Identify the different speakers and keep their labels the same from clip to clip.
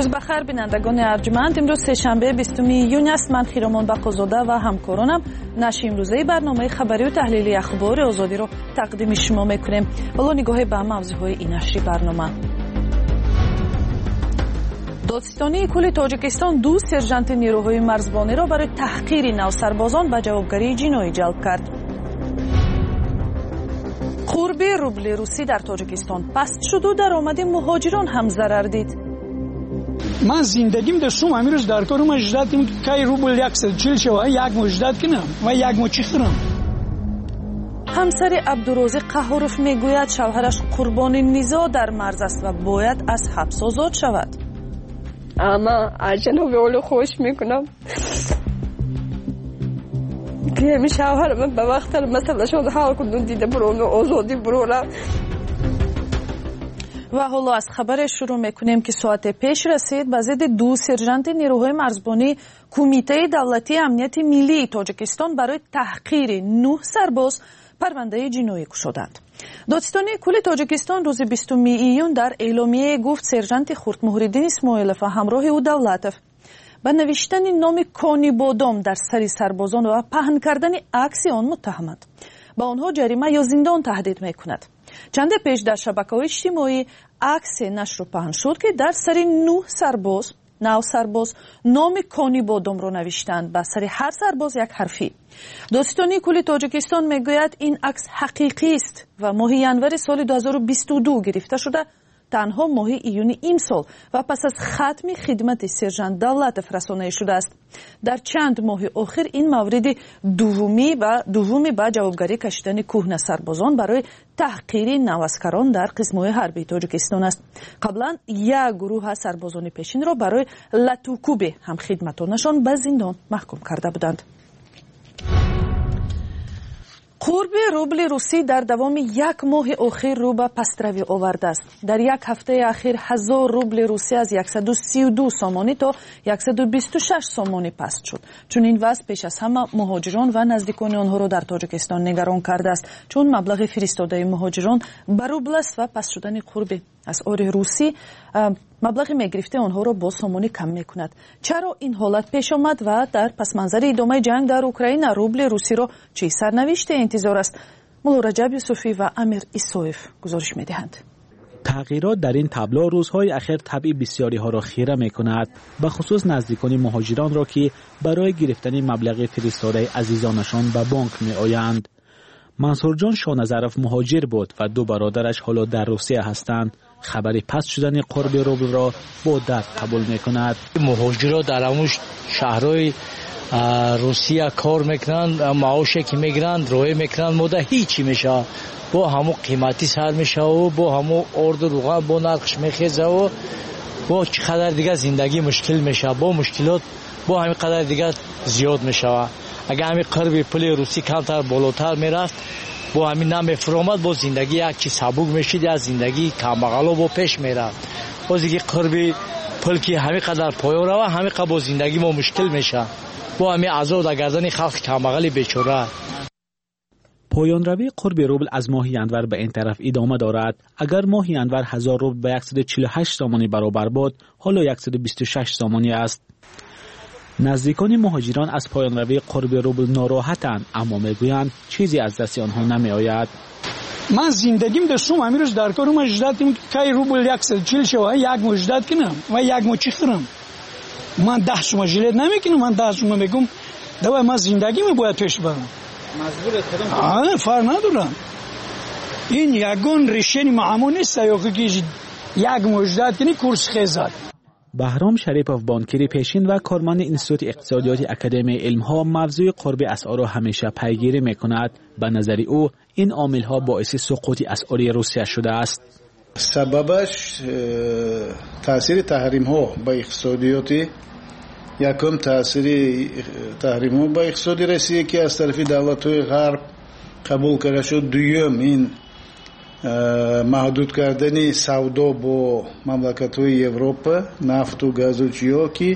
Speaker 1: روز بخیر بینندگان ارجمند. امروز سه‌شنبه 20 یونیو است. من خیرامان بقازاده و همکارانم نشر امروزه برنامه خبری و تحلیلی اخبار آزادی رو تقدیم شما میکنیم. حالا نگاه به موضوعهای این نشر برنامه. دادستانی کل تاجیکستان 2 سرژانت نیروهای مرزبانی را برای تحقیر نوسربازان به جوابگری جنایی جلب کرد. قرب روبل روسی در تاجیکستان پست شد و درآمد مهاجران هم ضرر دید.
Speaker 2: من زندگیم در سوم امروز در کارم اجداد کنم که روبل 140 شوه یک مجدد کنم و یک مچی خورم.
Speaker 1: همسر عبدالرازق قهاروف میگوید شوهرش قربان نزاع در مرز است و باید از حبس آزاد شود.
Speaker 3: اما از جناب اولو خوش میکنم که همی شوهر من به وقت مثلا شد حال کندون دیده برون آزادی برون.
Speaker 1: و حالا از خبر شروع میکنیم که ساعت پیش رسید به ضد 2 سرژانت نیروهای مرزبانی کمیته دولتی امنیت ملی تاجیکستان برای تحقیر 9 سرباز پرونده جنایی گشودند. دادستانی کل تاجیکستان روز 20 ایون در اعلامیه گفت سرژانت خورد محردین اسماعیلوف و همراه او دولتوف به نوشتن نام کانی بادام در سر سربازان و پهن کردن عکس آن متهمند. با آنها جریمه یا زندان تهدید میکند. چند پیش در شبکه‌های اجتماعی عکس نشر پهن شد که در سر 9 سرباز نام کانی بادام را نوشتند، بر سر هر سرباز یک حرفی. دادستانی کل تاجیکستان میگوید این عکس حقیقی است و ماه ینور سال 2022 گرفته شده، تنها ماه ایون این سال و پس از ختم خدمت سرژانت دولت رسانه شده است. در چند ماه آخر این مورد دومی به جوابگری کشیدن کهنه سربازان برای تحقیر نواسکران در قسم‌های حربی تاجیکستان است. قبلا یک گروه سربازان پیشین را برای لطوکوب هم خدمتانشان به زندان محکوم کرده بودند. قرب روبل روسی در دوام یک ماه اخیر رو به پستروی آورده است. در یک هفته اخیر 1000 روبل روسی از 132 سامانی تا 126 سامانی پست شد. چون این وضع پیش از همه مهاجران و نزدیکان آنها را در تاجیکستان نگران کرده است، چون مبلغ فرستاده مهاجران به روبل است و پست شدن قرب اسعار روسی مبلغ میگرفته آنها را با سامانی کم میکند. چرا این حالت پیش آمد و در پس منظر ادامه جنگ در اوکراین روبل روسی را چه سرنوشت انتظار است؟ مولا رجب یوسفی و امیر ایسویف گزارش میدهند.
Speaker 4: تغییرات در این تابلو روزهای اخیر طبع بسیاری ها را خیره میکند، به خصوص نزدیکان مهاجران را که برای گرفتن مبلغ فرستاده عزیزانشان به بانک می آیند. منصور جان شاهنظرف مهاجر بود و 2 برادرش حالا در روسیه هستند. خبر پست شدن قرب روبل را با درد قبول میکند.
Speaker 5: مهاجران در هموش شهرهای روسیه کار میکنند، معاشی که میگیرند روی میکنند، مده هیچی میشه، با همو قیمتی سر میشه و با همو ارد روغن با نرخش میخیزه و با چقدر دیگه زندگی مشکل میشه، با مشکلات با همین قدر دیگه زیاد میشه. اگر همین قرب پل روسی کمتر بالاتر میرفت با همین نمیفرامد، با زندگی یک چیز سبوک میشید، از زندگی کمبغلا با پیش میرفت. باز دیگه قرب پل که همین قدر پایه رو همین قدر با زندگی ما مشکل میشه، با همین عذاب گردن خلق کمبغل بیچاره.
Speaker 4: پایان روی قرب روبل از ماه ینور به این طرف ادامه دارد. اگر ماه ینور 1000 روبل به 148 سامانی برابر بود، حالا 126 سامانی است. نزدیکان مهاجران از پایان روی قرب روبل ناراحتند، اما میگویند چیزی از دست آنها نمی آید.
Speaker 2: من زندگیم در سوم امروز در کارم اجداد کنم که روبل 140 شوه یک مجدد کنم و یک مچی خورم. من 10 سوم ژیلت نمیکنم، من 10 سوم میگم دوای من زندگیم باید پیش برم.
Speaker 4: مجبور هستم.
Speaker 2: فرق ندارم. این یگان ریشه معمول نیست یا که یک مجدد کنی کورس خیزد.
Speaker 4: بهرام شریپوف بانکیر پیشین و کارمند انستیتوت اقتصادیات اکادمی علم‌ها موضوع قرب اسعار را همیشه پیگیری می‌کند. به نظر او این عامل‌ها باعث سقوط اسعار روسیه شده است.
Speaker 6: سببش تاثیر تحریم‌ها با اقتصادیاتی، یکم تاثیر تحریم‌ها با اقتصادی روسیه که از طرف دولت‌های غرب قبول کرده شد. دوم این محدود کردن سودا با مملکت‌های اروپا، نفت و گاز و چیا که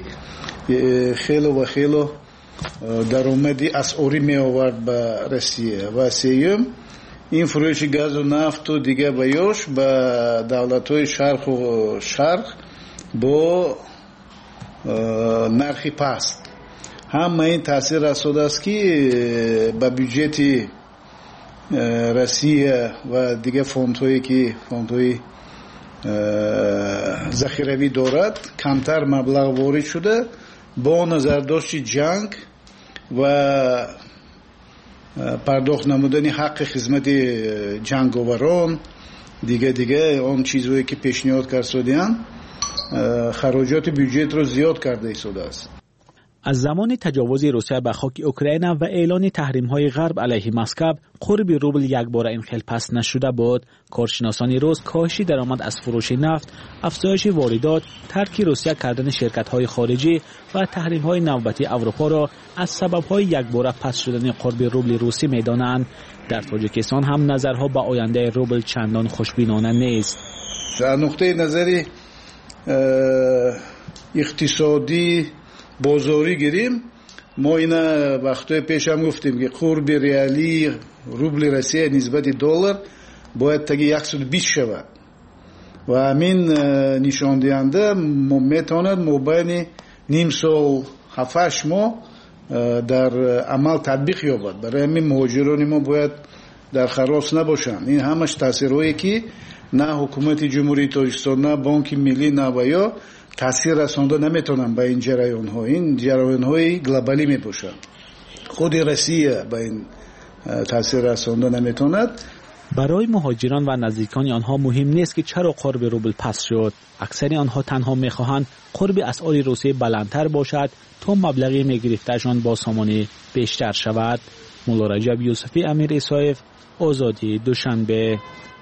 Speaker 6: خیلی درآمدی اسعاری می آورد به روسیه. و سوم این فروش گاز و نفت و دیگه بیاش به دولت‌های شرق با нархи паст. ҳама ин таъсир расодааст ки ба бюджети Россия ва дигар фондҳое ки фондҳои захиравӣ дорад камтар маблағ ворид шуда бо назардошти ҷанг ва пардохт намудани ҳаққи хизмати ҷанговарон дига он чизҳое ки пешниҳод карсодиянд хароҷоти бюджетро зиёд карда истодааст.
Speaker 4: از زمان تجاوز روسیه به خاک اوکراین و اعلان تحریم‌های غرب علیه مسکو قرب روبل یک بار انخیل پس نشده بود. کارشناسان روس کاهش درآمد از فروش نفت، افزایش واردات، ترک روسیه کردن شرکت‌های خارجی و تحریم‌های نوبتی اروپا را از سبب‌های یک بار پس شدن قرب روبل روسی می‌دانند. در تاجیکستان هم نظرها به آینده روبل چندان خوشبینانه نیست.
Speaker 6: از نقطه نظر اقتصادی بازاری گیریم ما اینا وقتای پیش هم گفتیم که قرب ریالی روبل روسیه نسبت دلار باید تگی 120 شود و همین نشان دهنده میتواند مابین نیم سال 7-8 ماه در عمل تطبیق یابد. برای همین مهاجران ما باید در خراس نباشند. این همش تاثیرهایی که نه حکومت جمهوری تاجیکستان نه بانک ملی نه و یا تاثیر رسانده نمیتونن به این جریان ها. این جریان های گلوبالی میباشند. خود روسیه به این تاثیر رسانده نمیتوند.
Speaker 4: برای مهاجران و نزدیکان آنها مهم نیست که چرا قرب روبل پس شد. اکثر آنها تنها میخواهند قرب اسعار روسیه بلندتر باشد تا مبلغی میگرفتهشان با سامانه بیشتر شود. مولا رجب یوسفی، امیر اسایف، آزادی، دوشنبه.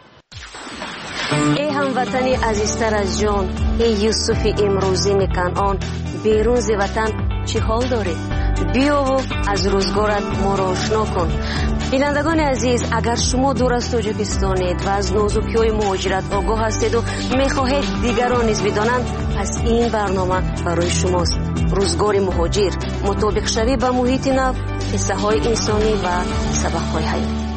Speaker 7: ای هموطنی عزیزتر از جان، ای یوسفی امروزی کنعان، بیرون ز وطن چی حال داری؟ بیا و از روزگارت ما را آشنا کن. بینندگان عزیز، اگر شما دور از تاجیکستانید و از نازکی‌های مهاجرت آگاه هستید و می‌خواهید دیگران نیز بدانند، پس این برنامه برای شماست. روزگار مهاجر، مطابق شوی با محیط نو، قصه‌های انسانی و سبق‌های حیاتی.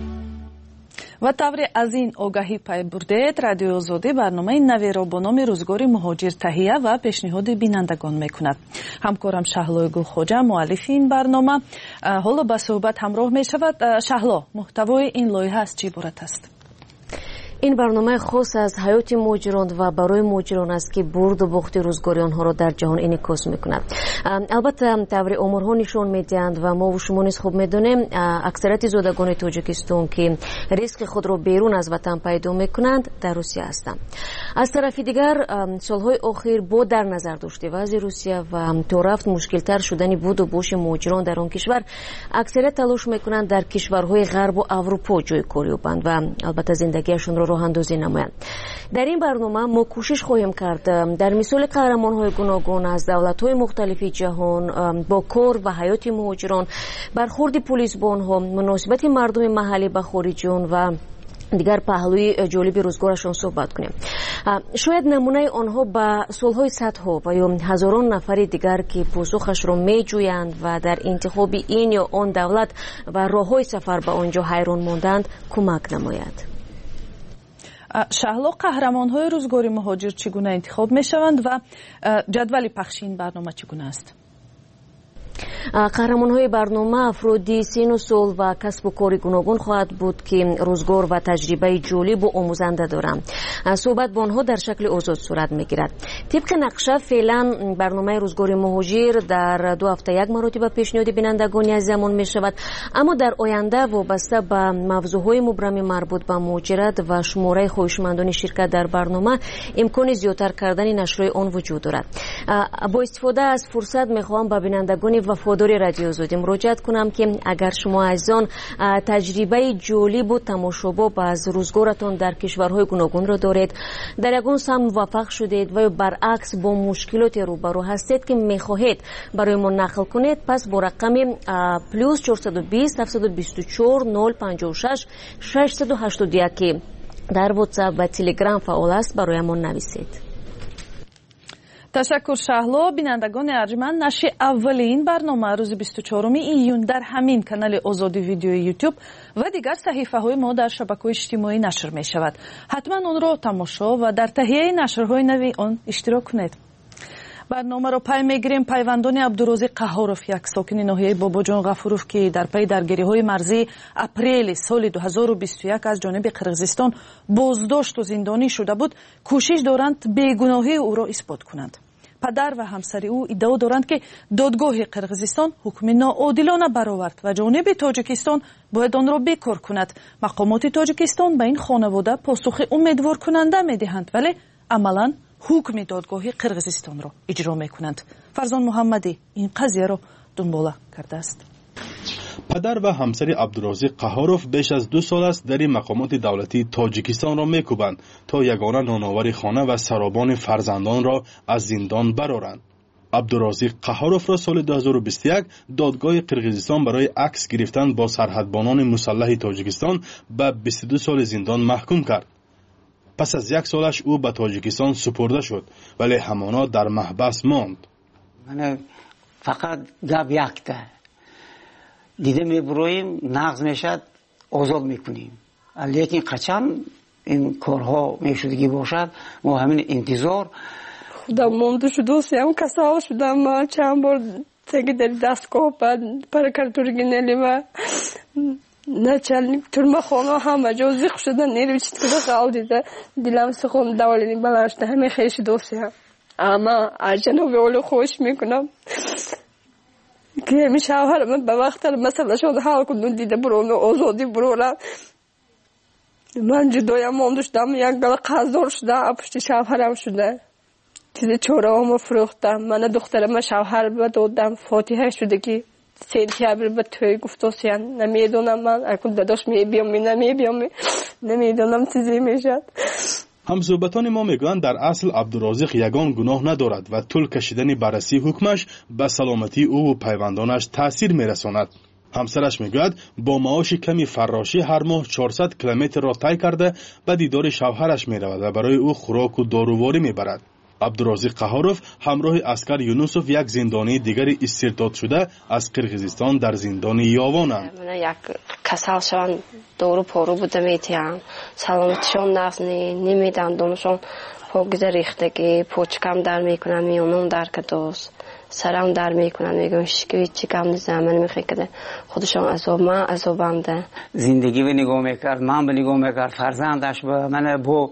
Speaker 1: و тавре аз ин огаҳӣ пай бурдед, радиои озодӣ барномаи наверо бо номи рӯзгори муҳоҷир таҳия ва пешниҳоди бинандагон мекунад. ҳамкорам Шаҳлои Гулхоҷа муаллифи ин барнома ҳоло ба суҳбат ҳамроҳ мешавад. Шаҳло, муҳтавои ин лоиҳа аз чӣ иборат аст?
Speaker 7: این برنامه خاص از حیات مهاجران و برای مهاجران است که برد و باخت روزگاری آنها را در جهان انعکاس می‌کند. البته طور آمارها نشان می‌دهند و ما و شما نیز خوب می‌دانیم اکثریت زادگان تاجیکستان که ریسک خود را بیرون از وطن پیدا می‌کنند در روسیه هستند. از طرف دیگر سالهای اخیر با در نظر داشته وضع روسیه و تا رفت مشکل‌تر شدن بود و باش مهاجران در آن کشور، اکثریت تلاش می‌کنند در کشورهای غرب و اروپا جای کار یابند و البته زندگیشان را راه اندازی نمایند. در این برنامه ما کوشش خواهیم کرد در مثال قهرمان‌های گوناگون از دولت‌های مختلف جهان با کار و حیات مهاجران، برخورد پلیس با آنها، مناسبت مردم محلی با خارجیان و دیگر پهلوی جالب روزگارشان صحبت کنیم. شاید نمونه آنها با سالهای صدها و یا هزاران نفر دیگر که پاسخش را میجویند و در انتخاب این یا آن دولت و راههای سفر به آنجا حیران ماندند کمک نماید.
Speaker 1: شهلا، قهرمان‌های روزگاری مهاجر چگونه انتخاب می‌شوند و جدول پخش این برنامه چگونه است؟
Speaker 7: قهرمان‌های برنامه افرادی سن و سال و کسب و کار گوناگون خواهد بود که روزگار و تجربه جالب و آموزنده دارند. صحبت با آنها در شکل آزاد صورت می‌گیرد. طبق نقشه فعلا برنامه روزگار مهاجر در 2 هفته یک مرتبه پیشنهاد بینندگان از زمان می‌شود، اما در آینده وابسته به موضوعهای مبرم مربوط به مهاجرت و شماره خواهشمندان شرکت در برنامه امکان زیادتر کردن نشر آن وجود دارد. با استفاده از فرصت می‌خواهم به بینندگان وفادار رادیو آزادی مراجعت کنم که اگر شما از آن تجربه جالب و تماشاباب از روزگارتان در کشورهای گوناگون را دارید، در یگان سهم موفق شدید و برعکس با مشکلات روبرو هستید که میخواهید برای ما نقل کنید، پس با رقم +420 724 056 681 در واتساپ و تلگرام فعال است برای ما نویسید.
Speaker 1: تشکر شهلا. بینندگان ارجمند، نشر اولی این برنامه روز 24 ایون در همین کانال آزادی ویدیوی یوتیوب و دیگر صحیفه های ما در شبکه‌های اجتماعی نشر می شود. حتما آن را تماشا و در تهیه نشرهای نوی آن اشتراک کنید. برنامه رو پی میگیریم. پیوندان عبدالرازق قهاروف، یک ساکن ناحیه باباجان غفوروف که در پی درگیری‌های مرزی اپریل سال 2021 از جانب قرقیزستان بازداشت و زندانی شده بود، کوشش دارند بیگناهی او را اثبات کنند. پدر و همسر او ادعا دارند که دادگاه قرقیزستان حکم ناعادلانه برآورد و جانب تاجیکستان باید آن را بیکار کند. مقامات تاجیکستان به این خانواده پاسخ امیدوار کننده میدهند، ولی عملاً حکم دادگاه قرقیزستان را اجرا میکنند. فرزان محمدی این قضیه را دنباله کرده است.
Speaker 8: پدر و همسر عبدالرازق قهاروف بیش از 2 سال است در مقامات دولتی تاجیکستان را میکوبند تا یگانه نانآور خانه و سرابان فرزندان را از زندان برآورند. عبدالرازق قهاروف را سال 2021 دادگاه قرقیزستان برای عکس گرفتن با سرحدبانان مسلح تاجیکستان به 22 سال زندان محکوم کرد. پس از 1 سالش او به تاجیکستان سپرده شد، ولی همانا در محبس ماند.
Speaker 9: من فقط گپ یکته دیده میبرویم، نقض میشد، آزاد میکنیم. لیکن قچان این کارها میشدگی باشد، ما همین انتظار.
Speaker 3: خودم مونده شد، دوستیم کسا شدم. من چند بار تگی در دستگاه پر کارتورگی نلیم نه چلنی ترمه خانه همه جا زیخ شدن نیروی چیت کده قاو دیده دیلم سخون دوالینی بلاشته همه خیش دوستیم. اما از جنوب اولو خوش میکنم که همی شوهر من به وقت مثلا شده حال کندون دیده برونه آزادی برونه. من جدایم مونده شدم، یک گل قضار شده پشت شوهرم شده. چیز چوره همو فروختم. من دخترم شوهر بدادم، فاتحه شده که سنتیابر به توی گفتوسیان نمیدونم. من اکنون داداش میبیام نمیدونم چیزی میشد.
Speaker 8: همصحبتان ما میگویند در اصل عبدالرازق یگان گناه ندارد و طول کشیدن بررسی حکمش به سلامتی او و پیوندانش تاثیر میرساند. همسرش میگوید با معاش کمی فراشی هر ماه 400 کیلومتر را طی کرده به دیدار شوهرش میرود و برای او خوراک و داروواری میبرد. عبدالرازق قهاروف همراه اسکر یونوسوف، یک زندانی دیگر استرداد شده از قرقیزستان، در زندان یاوانند.
Speaker 10: من یک کسل شوان دارو پارو بوده میتیم، سلامتشان نقص نمیدن، دونشان پاگیز ریختگی، پوچکم در میکنن، میونم در کدوست، سرم در میکنن، میگم شکوی چیکم نیزم، من میخوای کده خودشان عذاب، من عذابنده.
Speaker 9: زندگی به نگاه میکرد، من به نگاه میکرد، فرزندش به من با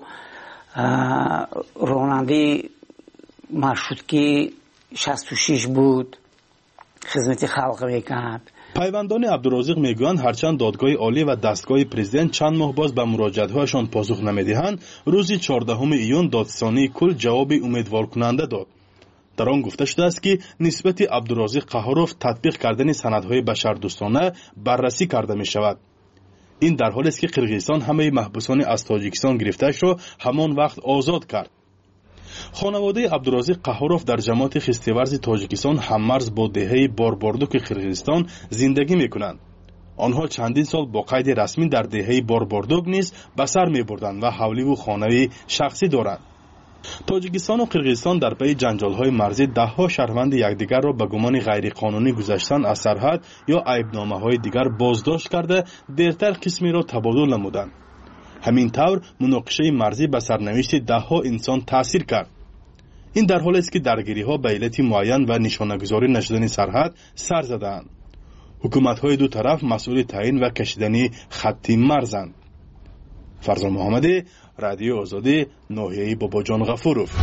Speaker 9: راننده مرشودکی 66 بود، خدمت خلق میکرد.
Speaker 8: پیوندان عبدالرازق میگویند هرچند دادگاه عالی و دستگاه پرزیدنت چند ماه باز به مراجعه‌هایشان پاسخ نمیدهند، روز 14 ایون دادستانی کل جواب امیدوار کننده داد. در آن گفته شده است که نسبت عبدالرازق قهاروف تطبیق کردن سندهای بشردوستانه بررسی کرده می شود. این در حالی است که قرقیزستان همه محبوسان از تاجیکستان گرفته‌اش را همان وقت آزاد کرد. خانواده عبدالرازق قهاروف در جماعت خستیورز تاجیکستان هممرز با دهه بارباردوک قرقیزستان زندگی میکنند. آنها چندین سال با قید رسمی در دهه بارباردوک نیز به سر میبردند و حولی و خانه شخصی دارند. تاجیکستان و قرقیزستان در پی جنجال‌های مرزی ده‌ها شهروند یکدیگر را به گمان غیرقانونی گذشتن از سرحد یا عیبنامه‌های دیگر بازداشت کرده، دیرتر قسمی را تبادل نمودند. همین طور مناقشه مرزی به سرنوشت ده‌ها انسان تأثیر کرد. این در حالی است که درگیری‌ها به علت معین و نشانه‌گذاری نشدن سرحد سر زدند. حکومت‌های دو طرف مسئول تعیین و کشیدن خط مرزند. فرزان محمدی، رادیو آزادی، ناحیه باباجان غفوروف.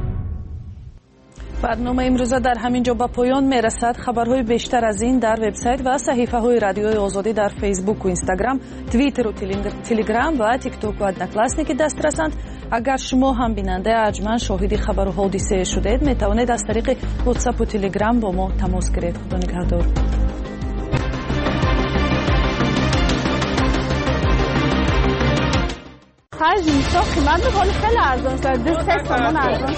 Speaker 1: برنامه امروزه در همین جا به پایان میرسد. خبرهای بیشتر از این در وبسایت و صحیفه های رادیوی آزادی در فیسبوک و اینستاگرام، توییتر و تلگرام و تیک توک و ادناکلاسنیک دست رسند. اگر شما هم بیننده اجمن شاهد خبر و حادثه شدید، می توانید از طریق واتساپ و تلگرام با ما تماس گیرید. خدا نگهدار.
Speaker 11: خرج اینستا قیمت میکنه خیلی ارزان است. 2 تومان ارزان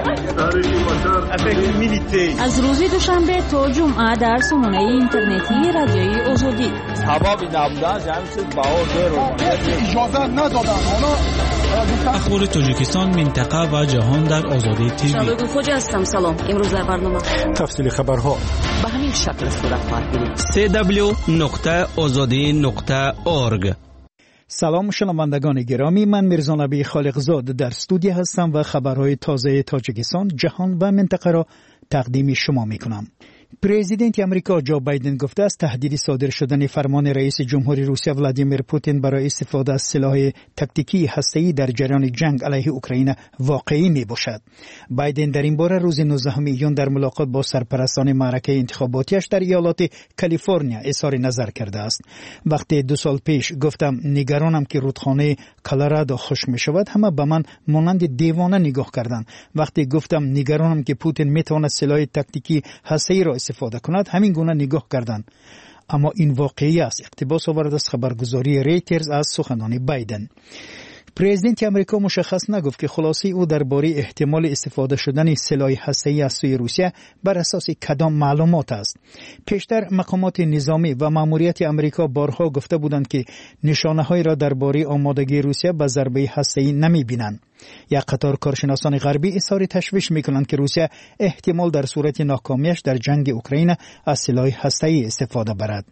Speaker 11: است.
Speaker 12: از روز دوشنبه تا جمعه در سامانه اینترنتی رادیوی آزادی.
Speaker 13: سبب نبودن جمعیت باور
Speaker 14: اجازه ندادن.
Speaker 4: اخبار تاجیکستان، منطقه و جهان در آزادی تیوی.
Speaker 12: شبکه خوج هستم. سلام. امروز در برنامه
Speaker 14: تفصیل خبرها
Speaker 12: به همین شکل صورت خواهد گرفت.
Speaker 15: www.azadi.org
Speaker 2: سلام شنوندگان گرامی، من میرزا نبی خالقزاد در استودیو هستم و خبرهای تازه تاجیکستان، جهان و منطقه را تقدیم شما میکنم. پرزیدنت آمریکا جو بایدن گفته است تهدید صادر شدن فرمان رئیس جمهوری روسیه ولادیمیر پوتین برای استفاده از سلاح تاکتیکی هسته‌ای در جریان جنگ علیه اوکراین واقعی می باشد. بایدن در این باره روز 19 میلیون در ملاقات با سرپرستان معرکه انتخاباتیش در ایالات کالیفرنیا اظهار نظر کرده است. وقتی 2 سال پیش گفتم نگرانم که رودخانه کلرادو خشک می شود، همه به من مانند دیوانه نگاه کردند. وقتی گفتم نگرانم که پوتین میتواند سلاح تاکتیکی هسته‌ای را استفاده کند، همین گونه نگاه کردند. اما این واقعی است. اقتباس آورد از خبرگزاری ریترز از سخنان بایدن. پرزیدنت آمریکا مشخص نگفت که خلاصه او درباره احتمال استفاده شدن سلاح هسته‌ای از سوی روسیه بر اساس کدام معلومات است. پیشتر مقامات نظامی و ماموریت آمریکا بارها گفته بودند که نشانه‌هایی را درباره آمادگی روسیه به ضربه هسته‌ای نمی‌بینند. یک قطار کارشناسان غربی اظهار تشویش می‌کنند که روسیه احتمال در صورت ناکامیش در جنگ اوکراین از سلاح هسته‌ای استفاده برد.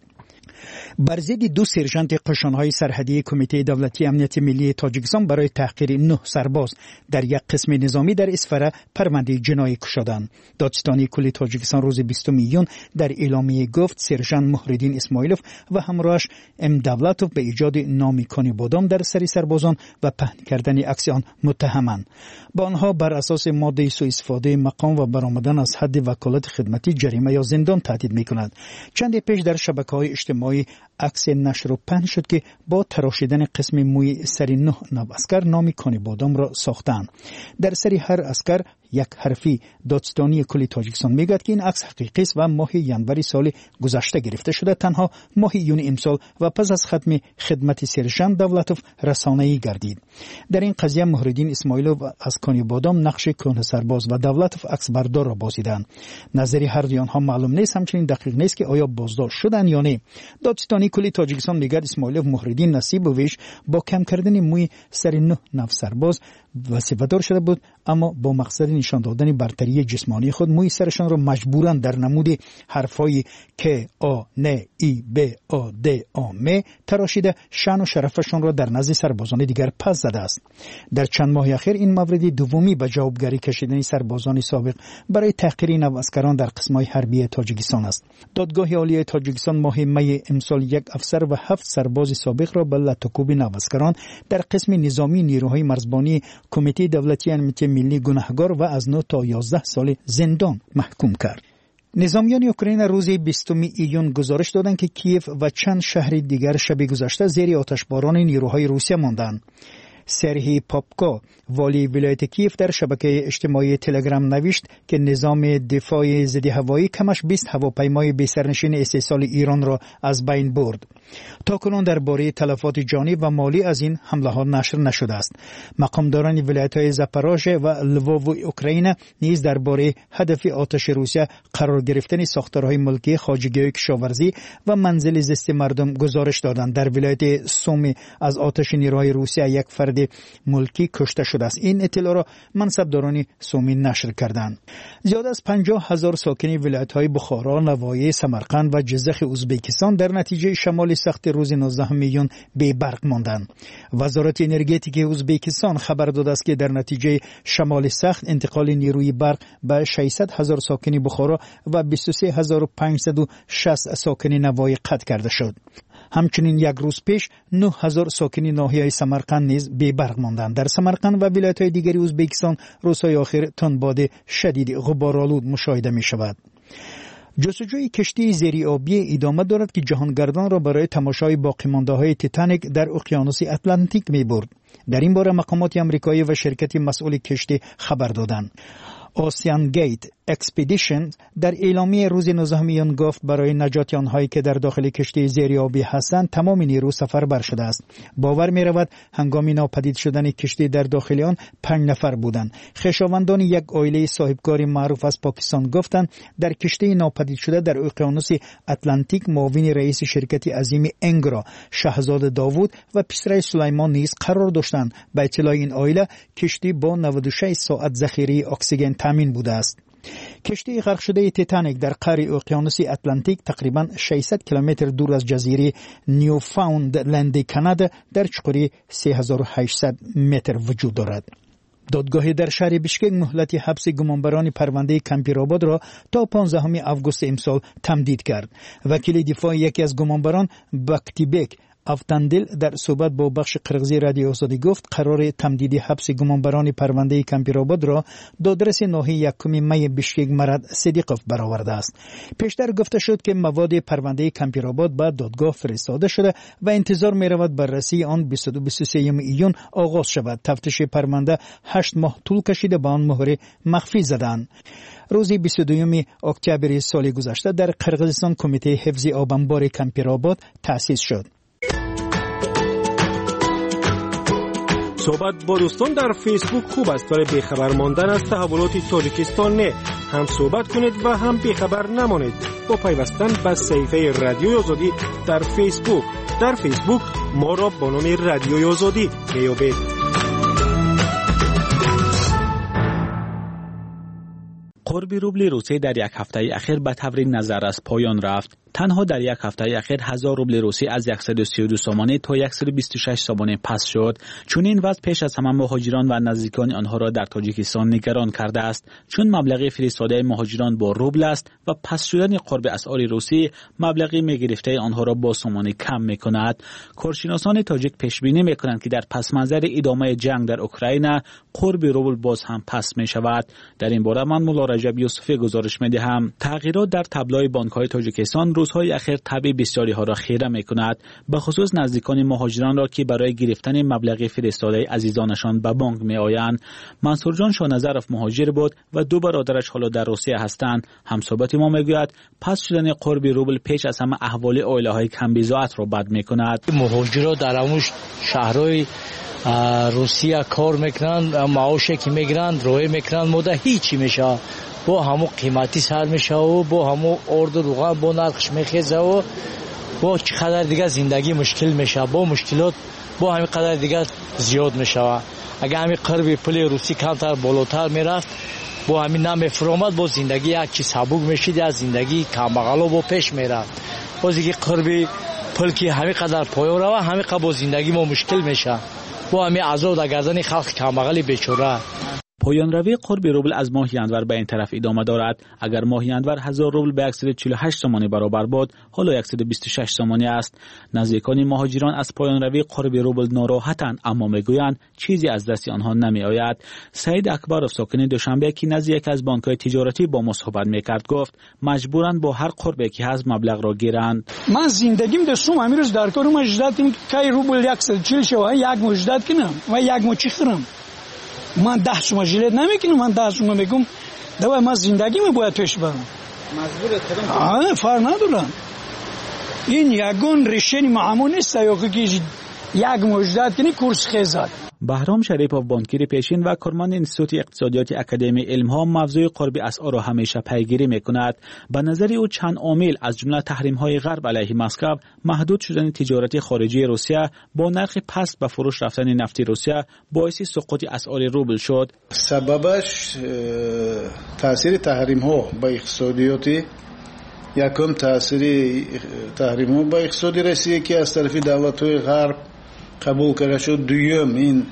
Speaker 2: بر ضد 2 سرژانت قشان‌های سرحدی کمیته دولتی امنیت ملی تاجیکستان برای تحقیر 9 سرباز در یک قسم نظامی در اسفره پرونده جنایی شدند. دادستانی کل تاجیکستان روز 20 میلیون در اعلامیه گفت سرژانت محردین اسماعیلوف و همراهش ام دولتوف به ایجاد نامیکانی بادام در سری سربازان و پهن کردن عکس آن متهمند. با آنها بر اساس ماده سوء استفاده مقام و برآمدن از حد وکالت خدمتی جریمه یا زندان تهدید می‌کند. چند پیش در شبکه‌های اجتماعی عکس نشر و پهن شد که با تراشیدن قسم موی سر 9 نو اسکر نامیکانی بادام را ساختند. در سر هر اسکر یک حرفی. دادستانی کل تاجیکستان میگوید که این عکس حقیقی است و ماه ینوری سال گذشته گرفته شده. تنها ماه یونی امسال و پس از ختم خدمت سرژانت دولتوف رسانه‌ای گردید. در این قضیه محردین اسماعیلوف از کانی بادام نقش کهنه سرباز و دولتوف عکس بردار را بازیدند. نظری هر دو آنها معلوم نیست، همچنین دقیق نیست که آیا بازداشت شدند یا نه. دادستانی کل تاجیکستان میگوید اسماعیلوف محردین نصیب و ویش با کم کردن موی سر 9 نو سرباز وظیفه‌دار شده بود، اما با مقصد نشان دادن برتری جسمانی خود موی سرشان را مجبوراً در نمود حرفای که آ ن ای ب آ د آ م تراشیده شأن و شرفشان را در نزد سربازان دیگر پس زده است. در چند ماه اخیر این مورد دومی به جوابگری کشیدن سربازان سابق برای تحقیر نواسکران در قسم‌های حربی تاجیکستان است. دادگاه عالی تاجیکستان ماه می امسال 1 افسر و 7 سرباز سابق را به لطوکوب نواسکران در قسم نظامی نیروهای مرزبانی کمیته دولتی امنیت ملی گناهکار و از 9 تا 11 سال زندان محکوم کرد. نظامیان اوکراین روز 20 ایون گزارش دادند که کیف و چند شهر دیگر شب گذشته زیر آتشباران نیروهای روسیه ماندند. سرهی پاپکا والی ولایت کیف در شبکه اجتماعی تلگرام نوشت که نظام دفاع ضد هوایی کمش 20 هواپیمای بی‌سرنشین استحصال ایران را از بین برد. تاکنون درباره تلفات جانی و مالی از این حمله ها نشر نشده است. مقامداران ولایت‌های زاپاروژه و لوو اوکراین نیز درباره هدف آتش روسیه قرار گرفتن ساختارهای ملکی خواجگی کشاورزی و منزل زیست مردم گزارش دادند. در ولایت سومی از آتش نیروهای روسیه یک فرد ملکی کشته شده است. این اطلاع را منصبداران سومی نشر کردند. زیاد از 50,000 ساکن ولایت‌های بخارا، نواحی سمرقند و جزخ ازبکستان در نتیجه شمال سخت روز 19 میلیون بی برق ماندند. وزارت انرژتیک ازبکستان خبر داده است که در نتیجه شمال سخت انتقال نیروی برق به 600,000 ساکن بخارا و 23,560 ساکن نواحی قطع کرده شد. همچنین یک روز پیش 9,000 ساکن ناحیه سمرقند نیز بی برق ماندند. در سمرقند و ولایت‌های دیگری ازبکستان روزهای اخیر تندباد شدید غبارآلود مشاهده می شود. جستجوی کشتی زیر آبی ادامه دارد که جهانگردان را برای تماشای باقیمانده‌های تیتانیک در اقیانوس اتلانتیک می برد. در این باره مقامات آمریکایی و شرکت مسئول کشتی خبر دادند. اوسیان گیت اکسپیدیشن در اعلامیه روز 19 میلیون گفت برای نجات آنهایی که در داخل کشتی زیرآبی هستند تمام نیرو سفربر شده است. باور می رود هنگام ناپدید شدن کشتی در داخل آن 5 نفر بودند. خویشاوندان یک عائله صاحبکار معروف از پاکستان گفتند در کشتی ناپدید شده در اقیانوس اتلانتیک معاون رئیس شرکت عظیم انگرا شاهزاده داوود و پسر سلیمان نیز قرار داشتند. به اطلاع این عائله کشتی با 96 ساعت ذخیره اکسیژن تامین بوده است.
Speaker 15: کشتی غرق شده تیتانیک در قاره اقیانوس اتلانتیک تقریبا 600 کیلومتر دور از جزیره نیوفاوندلند کانادا در چقوری 3800 متر وجود دارد. دادگاهی در شهر بیشکک مهلت حبس گمانبران پرونده کمپیرآباد را تا 15 آگوست امسال تمدید کرد. وکیل دفاع یکی از گمانبران باکتیبک افتاندل در صحبت با بخش قرغزی رادیو آزادی گفت قرار تمدید حبس گمانبران پرونده کمپیرآباد را دادرس ناحیه 1 می بیشکک مراد صدیقوف برآورده است. پیشتر گفته شد که مواد پرونده کمپیرآباد به دادگاه فرستاده شده و انتظار می رود بررسی آن 23 ایون آغاز شود. تفتیش پرونده 8 ماه طول کشیده به آن مهر مخفی زدند. روز 22 اکتبر سال گذشته در قرغیزستان کمیته حفظ آب انبار کمپیرآباد تأسیس شد.
Speaker 16: صحبت با دوستان در فیسبوک خوب است ولی بیخبر ماندن از تحولات تاجیکستان نه. هم صحبت کنید و هم بیخبر نمانید با پیوستن به صفحه رادیوی آزادی در فیسبوک. در فیسبوک ما را با نام رادیوی آزادی بیابید.
Speaker 4: قرب روبل روسی در یک هفته اخیر به طور نظر از پایان رفت. تنها در یک هفته اخیر 1000 روبل روسی از 132 سامانه تا 126 سامانه پس شد. چون این وضع پیش از همه مهاجران و نزدیکان آنها را در تاجیکستان نگران کرده است، چون مبلغ فرستاده مهاجران با روبل است و پس شدن قرب اسعار روسی مبلغ میگرفته آنها را با سامانه کم میکند. کارشناسان تاجیک پیش بینی میکنند که در پس منظر ادامه جنگ در اوکراین قرب روبل باز هم پس می شود. در این باره من مولا رجب یوسفی گزارش میدهم. تغییرات در تبلای بانک‌های تاجیکستان روزهای اخیر طبع بسیاری ها را خیره میکند، به خصوص نزدیکان مهاجران را که برای گرفتن مبلغ فرستاده عزیزانشان به بانک می آیند. منصور جان شانظرف مهاجر بود و 2 برادرش حالا در روسیه هستند. همصحبت ما میگوید پس شدن قرب روبل پیش از همه احوال عائله های کم بضاعت را بد میکند.
Speaker 5: مهاجران در همون شهرهای روسیه کار میکنند، معاشی که میگیرند روی میکنند، مده هیچی میشه، با همون قیمتی سر میشه و با همون ارد روغن با نرخش میخیزه و با چقدر دیگه زندگی مشکل میشه، با مشکلات با همین قدر دیگه زیاد میشه. اگر همین قرب پل روسی کمتر بالاتر میرفت با همین نمیفرامد، با زندگی یک چیز سبک میشید، از زندگی کمبغلا با پیش میرفت. باز دیگه قرب پل که همین قدر پایان روه همین قدر با زندگی ما مشکل میشه، با همین عذاب در گردن خلق کمبغل بیچاره.
Speaker 4: پایان روی قرب روبل از ماه ینور به این طرف ادامه دارد. اگر ماه ینور 1000 روبل به 148 سامانه برابر بود، حالا 126 سامانه است. نزدیکان مهاجران از پایان روی قرب روبل ناراحتند، اما میگویند چیزی از دست آنها نمی آید. سعید اکبرов ساکن دوشنبه که نزد یک از بانک‌های تجارتی با ما صحبت میکرد گفت مجبورند با هر قربی که هست مبلغ را گیرند.
Speaker 2: من زندگیم در سوم امروز در کارم اجداد کنم که روبل 140 شو یک مجدد کنم و یک مچی خرم. من 10 سوم ژیلت نمیکنم، من 10 سوم میگم دوای من زندگیمو باید پیش برم.
Speaker 6: مجبور خرم.
Speaker 2: فرق نداره. این یگون ریشه معمول نیست یا که یک مجدد کنی کورس خیزد.
Speaker 4: بهرام شریفov بانکیر پیشین و کارمند انستیتوت اقتصادیات اکادمی علم‌ها موضوع قرب اسعار را همیشه پیگیری می‌کند. به نظر او چند عامل از جمله تحریم‌های غرب علیه مسکو، محدود شدن تجارت خارجی روسیه با نرخ پست به فروش رفتن نفت روسیه باعث سقوط اسعار روبل شد.
Speaker 6: سببش تاثیر تحریم‌ها با اقتصادیات یکم تاثیر تحریم‌ها با اقتصادی روسیه که از طرف دولت‌های غرب قبول کرده شد. دوم این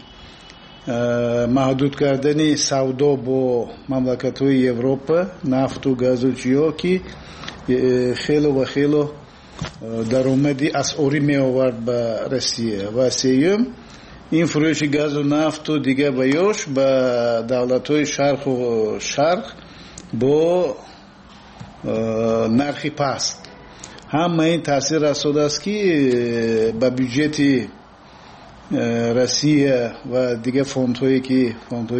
Speaker 6: محدود کردن سودا با مملکت‌های اروپا، نفت و گاز و چیا که خیلی درآمدی اسعاری می آورد به روسیه. و سوم این فروش گاز و نفت و دیگه بیاش به دولت‌های شرق با نرخی پست. همه این تاثیر رسوده است که به بودجه روسیه و دیگه فوندهای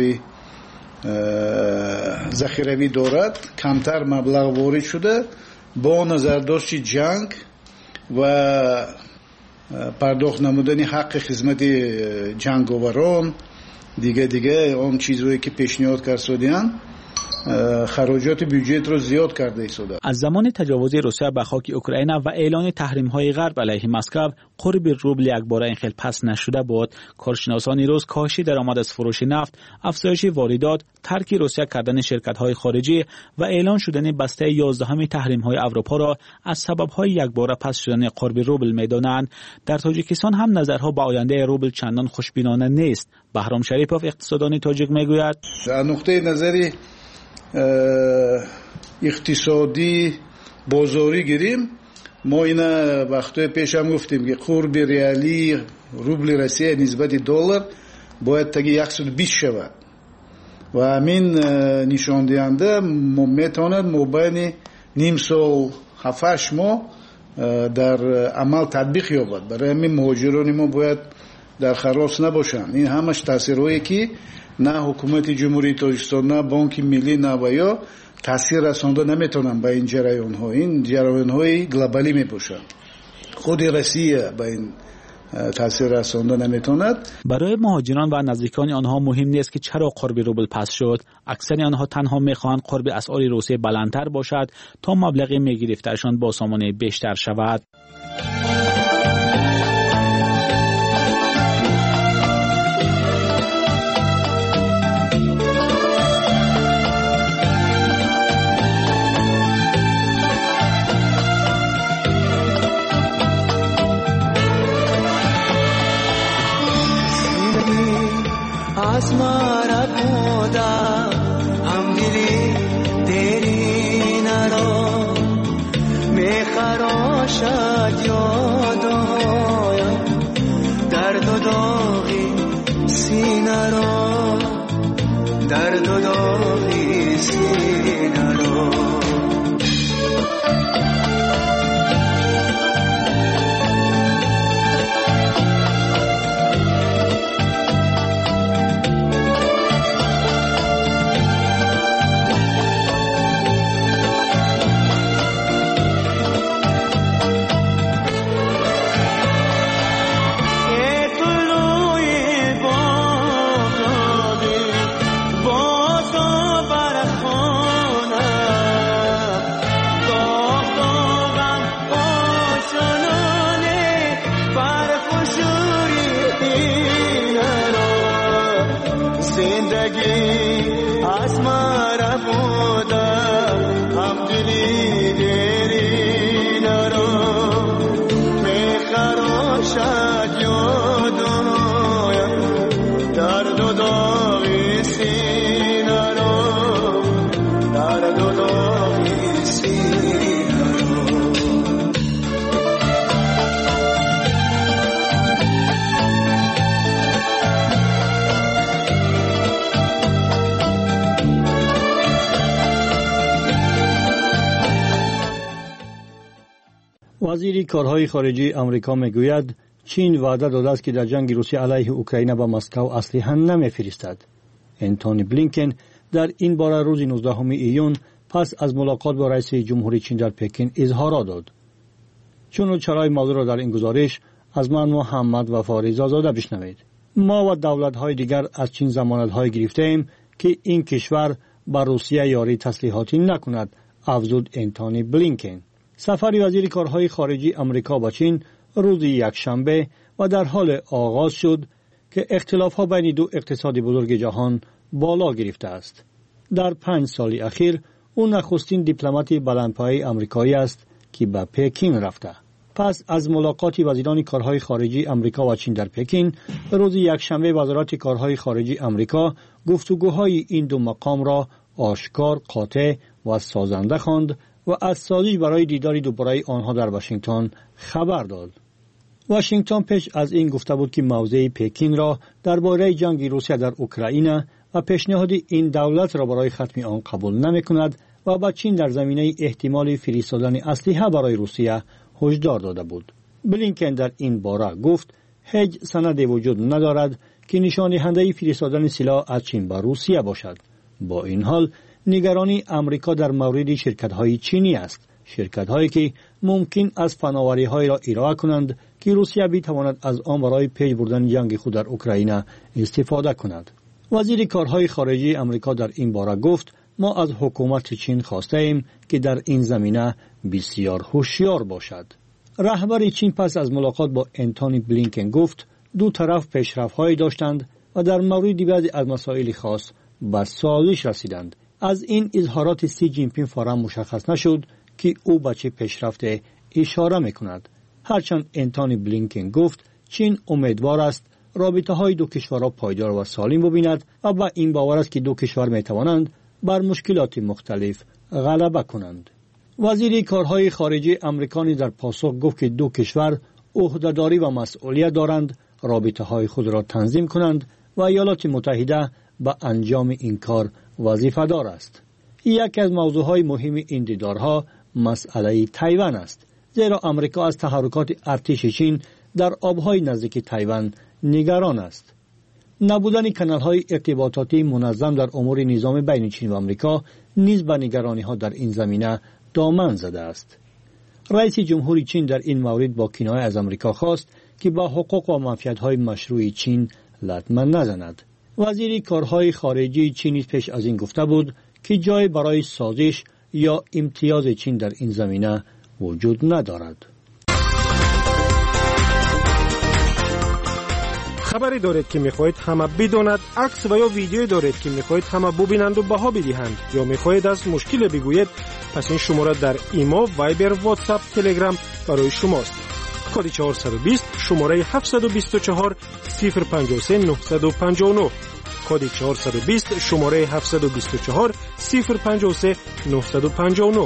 Speaker 6: ذخیروی دارد کمتر مبلغ وارد شده. با نظرداشت جنگ و پرداخت نمودن حق خدمت جنگاوران دیگه اون چیزهایی که پیشنهاد کرد سودیان خراجات بودجه رو زیاد کرده ایستاده.
Speaker 4: از زمان تجاوز روسیه به خاک اوکراین و اعلان تحریم‌های غرب علیه مسکو قرب روبل یک باره انخیل پس نشده بود. کارشناسان روز کاهش درآمد از فروش نفت، افزایش واردات، ترک روسیه کردن شرکت‌های خارجی و اعلان شدن بسته 11 تحریم‌های اروپا را از سبب‌های یک باره پس شدن قرب روبل می‌دانند. در تاجیکستان هم نظرها به آینده روبل چندان خوشبینانه نیست. بهرام شریفوف اقتصاددان تاجیک می‌گوید
Speaker 6: از نقطه نظری اقتصادی بازاری گیریم، ما اینا وقتای پیش هم گفتیم که قرب ریالی روبل روسیه نسبت دلار باید تا 120 شود و همین نشان دهنده میتواند مابین نیم سال 7-8 ماه در عمل تطبیق یابد. برای همین مهاجران ما باید در خلاص نباشند. این همش تاثیرهایی که نه حکومت جمهوری تاجیکستان نه بانک ملی نه و یا تاثیر رسانده نمیتونن به این جریان ها. این جریان های گلوبالی میباشند. خود روسیه به این تاثیر رسانده نمیتوند.
Speaker 4: برای مهاجران و نزدیکان آنها مهم نیست که چرا قرب روبل پس شد. اکثر آنها تنها میخواهند قرب اسعار روسیه بلندتر باشد تا مبلغ میگرفتهشان با سامانه بیشتر شود.
Speaker 17: आसमां खुदा हम दिली तेरी नरो मैं खरोशा जोदो दर्द दोगी सीनरो दर्द दोगी सीनरो
Speaker 18: وزیر کارهای خارجه آمریکا میگوید چین وعده داده است که در جنگ روسیه علیه اوکراین به مسکو اسلحه نمیفرستد. انتونی بلینکن در این باره روز 19 ایون پس از ملاقات با رئیس جمهوری چین در پکین اظهارات داد. چون چرای موضوع را در این گزارش از من محمد وفا رضازاده بشنوید. ما و دولت‌های دیگر از چین ضمانت‌های گرفته‌ایم که این کشور با روسیه یاری تسلیحاتی نکند، افزود انتونی بلینکن. سفر وزیر کارهای خارجه آمریکا با چین روز یکشنبه و در حال آغاز شد که اختلاف‌ها بین دو اقتصاد بزرگ جهان بالا گرفته است. در 5 سال اخیر او نخستین دیپلمات بلندپایه آمریکایی است که به پکین رفته. پس از ملاقات وزیران کارهای خارجه آمریکا و چین در پکین، روز یکشنبه وزارت کارهای خارجه آمریکا گفتگوهای این دو مقام را آشکار، قاطع و سازنده خواند و از سازش برای دیدار دوباره آنها در واشنگتن خبر داد. واشنگتن پیش از این گفته بود که موضع پکین را درباره جنگ روسیه در اوکراین و پیشنهاد این دولت را برای ختم آن قبول نمی‌کند و با چین در زمینه احتمال فرستادن اسلحه برای روسیه هشدار داده بود. بلینکن در این باره گفت هیچ سندی وجود ندارد که نشان دهنده فرستادن سلاح از چین به روسیه باشد. با این حال نگرانی آمریکا در مورد شرکت‌های چینی است، شرکت‌هایی که ممکن است فناوری‌های را ارائه کنند که روسیه بتواند از آن برای پیش بردن جنگ خود در اوکراین استفاده کند. وزیر کارهای خارجه آمریکا در این باره گفت ما از حکومت چین خواسته ایم که در این زمینه بسیار هوشیار باشد. رهبر چین پس از ملاقات با انتونی بلینکن گفت دو طرف پیشرفت‌هایی داشتند و در مورد بعضی از مسائل خاص بر سازش رسیدند. از این اظهارات سی جین پینگ فوراً مشخص نشد که او به چه پیشرفت اشاره می‌کند. هرچند انتونی بلینکن گفت چین امیدوار است رابطه‌های دو کشورها پایدار و سالم ببیند و با این باور است که دو کشور می‌توانند بر مشکلات مختلف غلبه کنند. وزیر کارهای خارجه امریکا در پاسخ گفت که دو کشور عهده‌داری و مسئولیت دارند رابطه‌های خود را تنظیم کنند و ایالات متحده به انجام این کار وظیفه‌دار است. یکی از موضوعهای مهم این دیدارها مسئله تایوان است، زیرا امریکا از تحرکات ارتش چین در آبهای نزدیک تایوان نگران است. نبودن کانال‌های ارتباطاتی منظم در امور نظام بین چین و امریکا نیز به نگرانی‌ها در این زمینه دامن زده است. رئیس جمهوری چین در این مورد با کنایه از امریکا خواست که با حقوق و منفعت‌های مشروع چین لطمه نزند. وزیر کارهای خارجه چین پیش از این گفته بود که جای برای سازش یا امتیاز چین در این زمینه وجود ندارد.
Speaker 16: خبری دارید که میخواهید همه بداند، عکس و یا ویدیویی دارید که میخواهید همه ببینند و بها بدهند، یا میخواهید از مشکل بگویید، پس این شماره در ایما، وایبر، واتساپ، تلگرام برای شماست. کد 420 شماره 724 053 959. کد 420 شماره 724 053 959.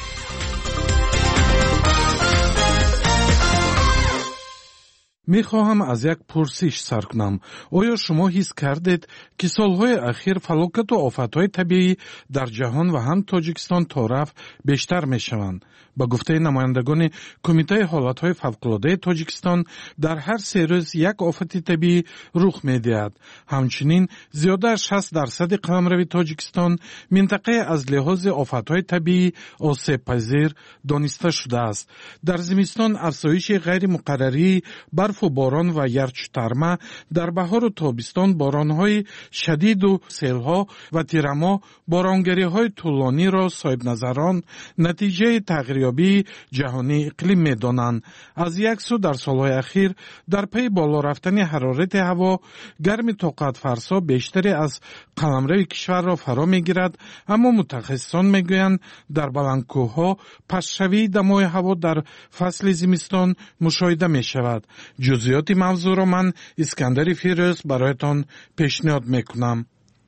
Speaker 19: میخواهم از یک پرسش سر کنم. آیا شما حس کردید که سالهای اخیر فلاکت و آفتهای طبیعی در جهان و هم تاجیکستان طرف بیشتر میشوند؟ با گفته نمایندگان کمیته حالتهای فوق‌العاده تاجیکستان در هر 3 روز یک آفت طبیعی رخ میدهد. همچنین زیاده از 60% قلمرو تاجیکستان منطقه از لحاظ آفتهای طبیعی آسیب پذیر دانسته شده است. در زمستان افزایش غیر مقرری برف و باران و یرچترمه، در بهار و تابستان بارانهای شدید و سیلها و تیرما بارانگریهای طولانی را صاحب نظران نتیجه تغییریابی جهانی اقلیم می‌دانند. از یک سو در سالهای اخیر در پی بالا رفتن حرارت هوا گرم طاقت فرسا بیشتری از قلمرو کشور را فرا می‌گیرد، اما متخصصان می‌گویند در بلندکوه‌ها پس‌شوی دمای هوا در فصل زمستان مشاهده می‌شود. جزئیات موضوع را من اسکندر فیروز برایتان پیشنهاد میکنم.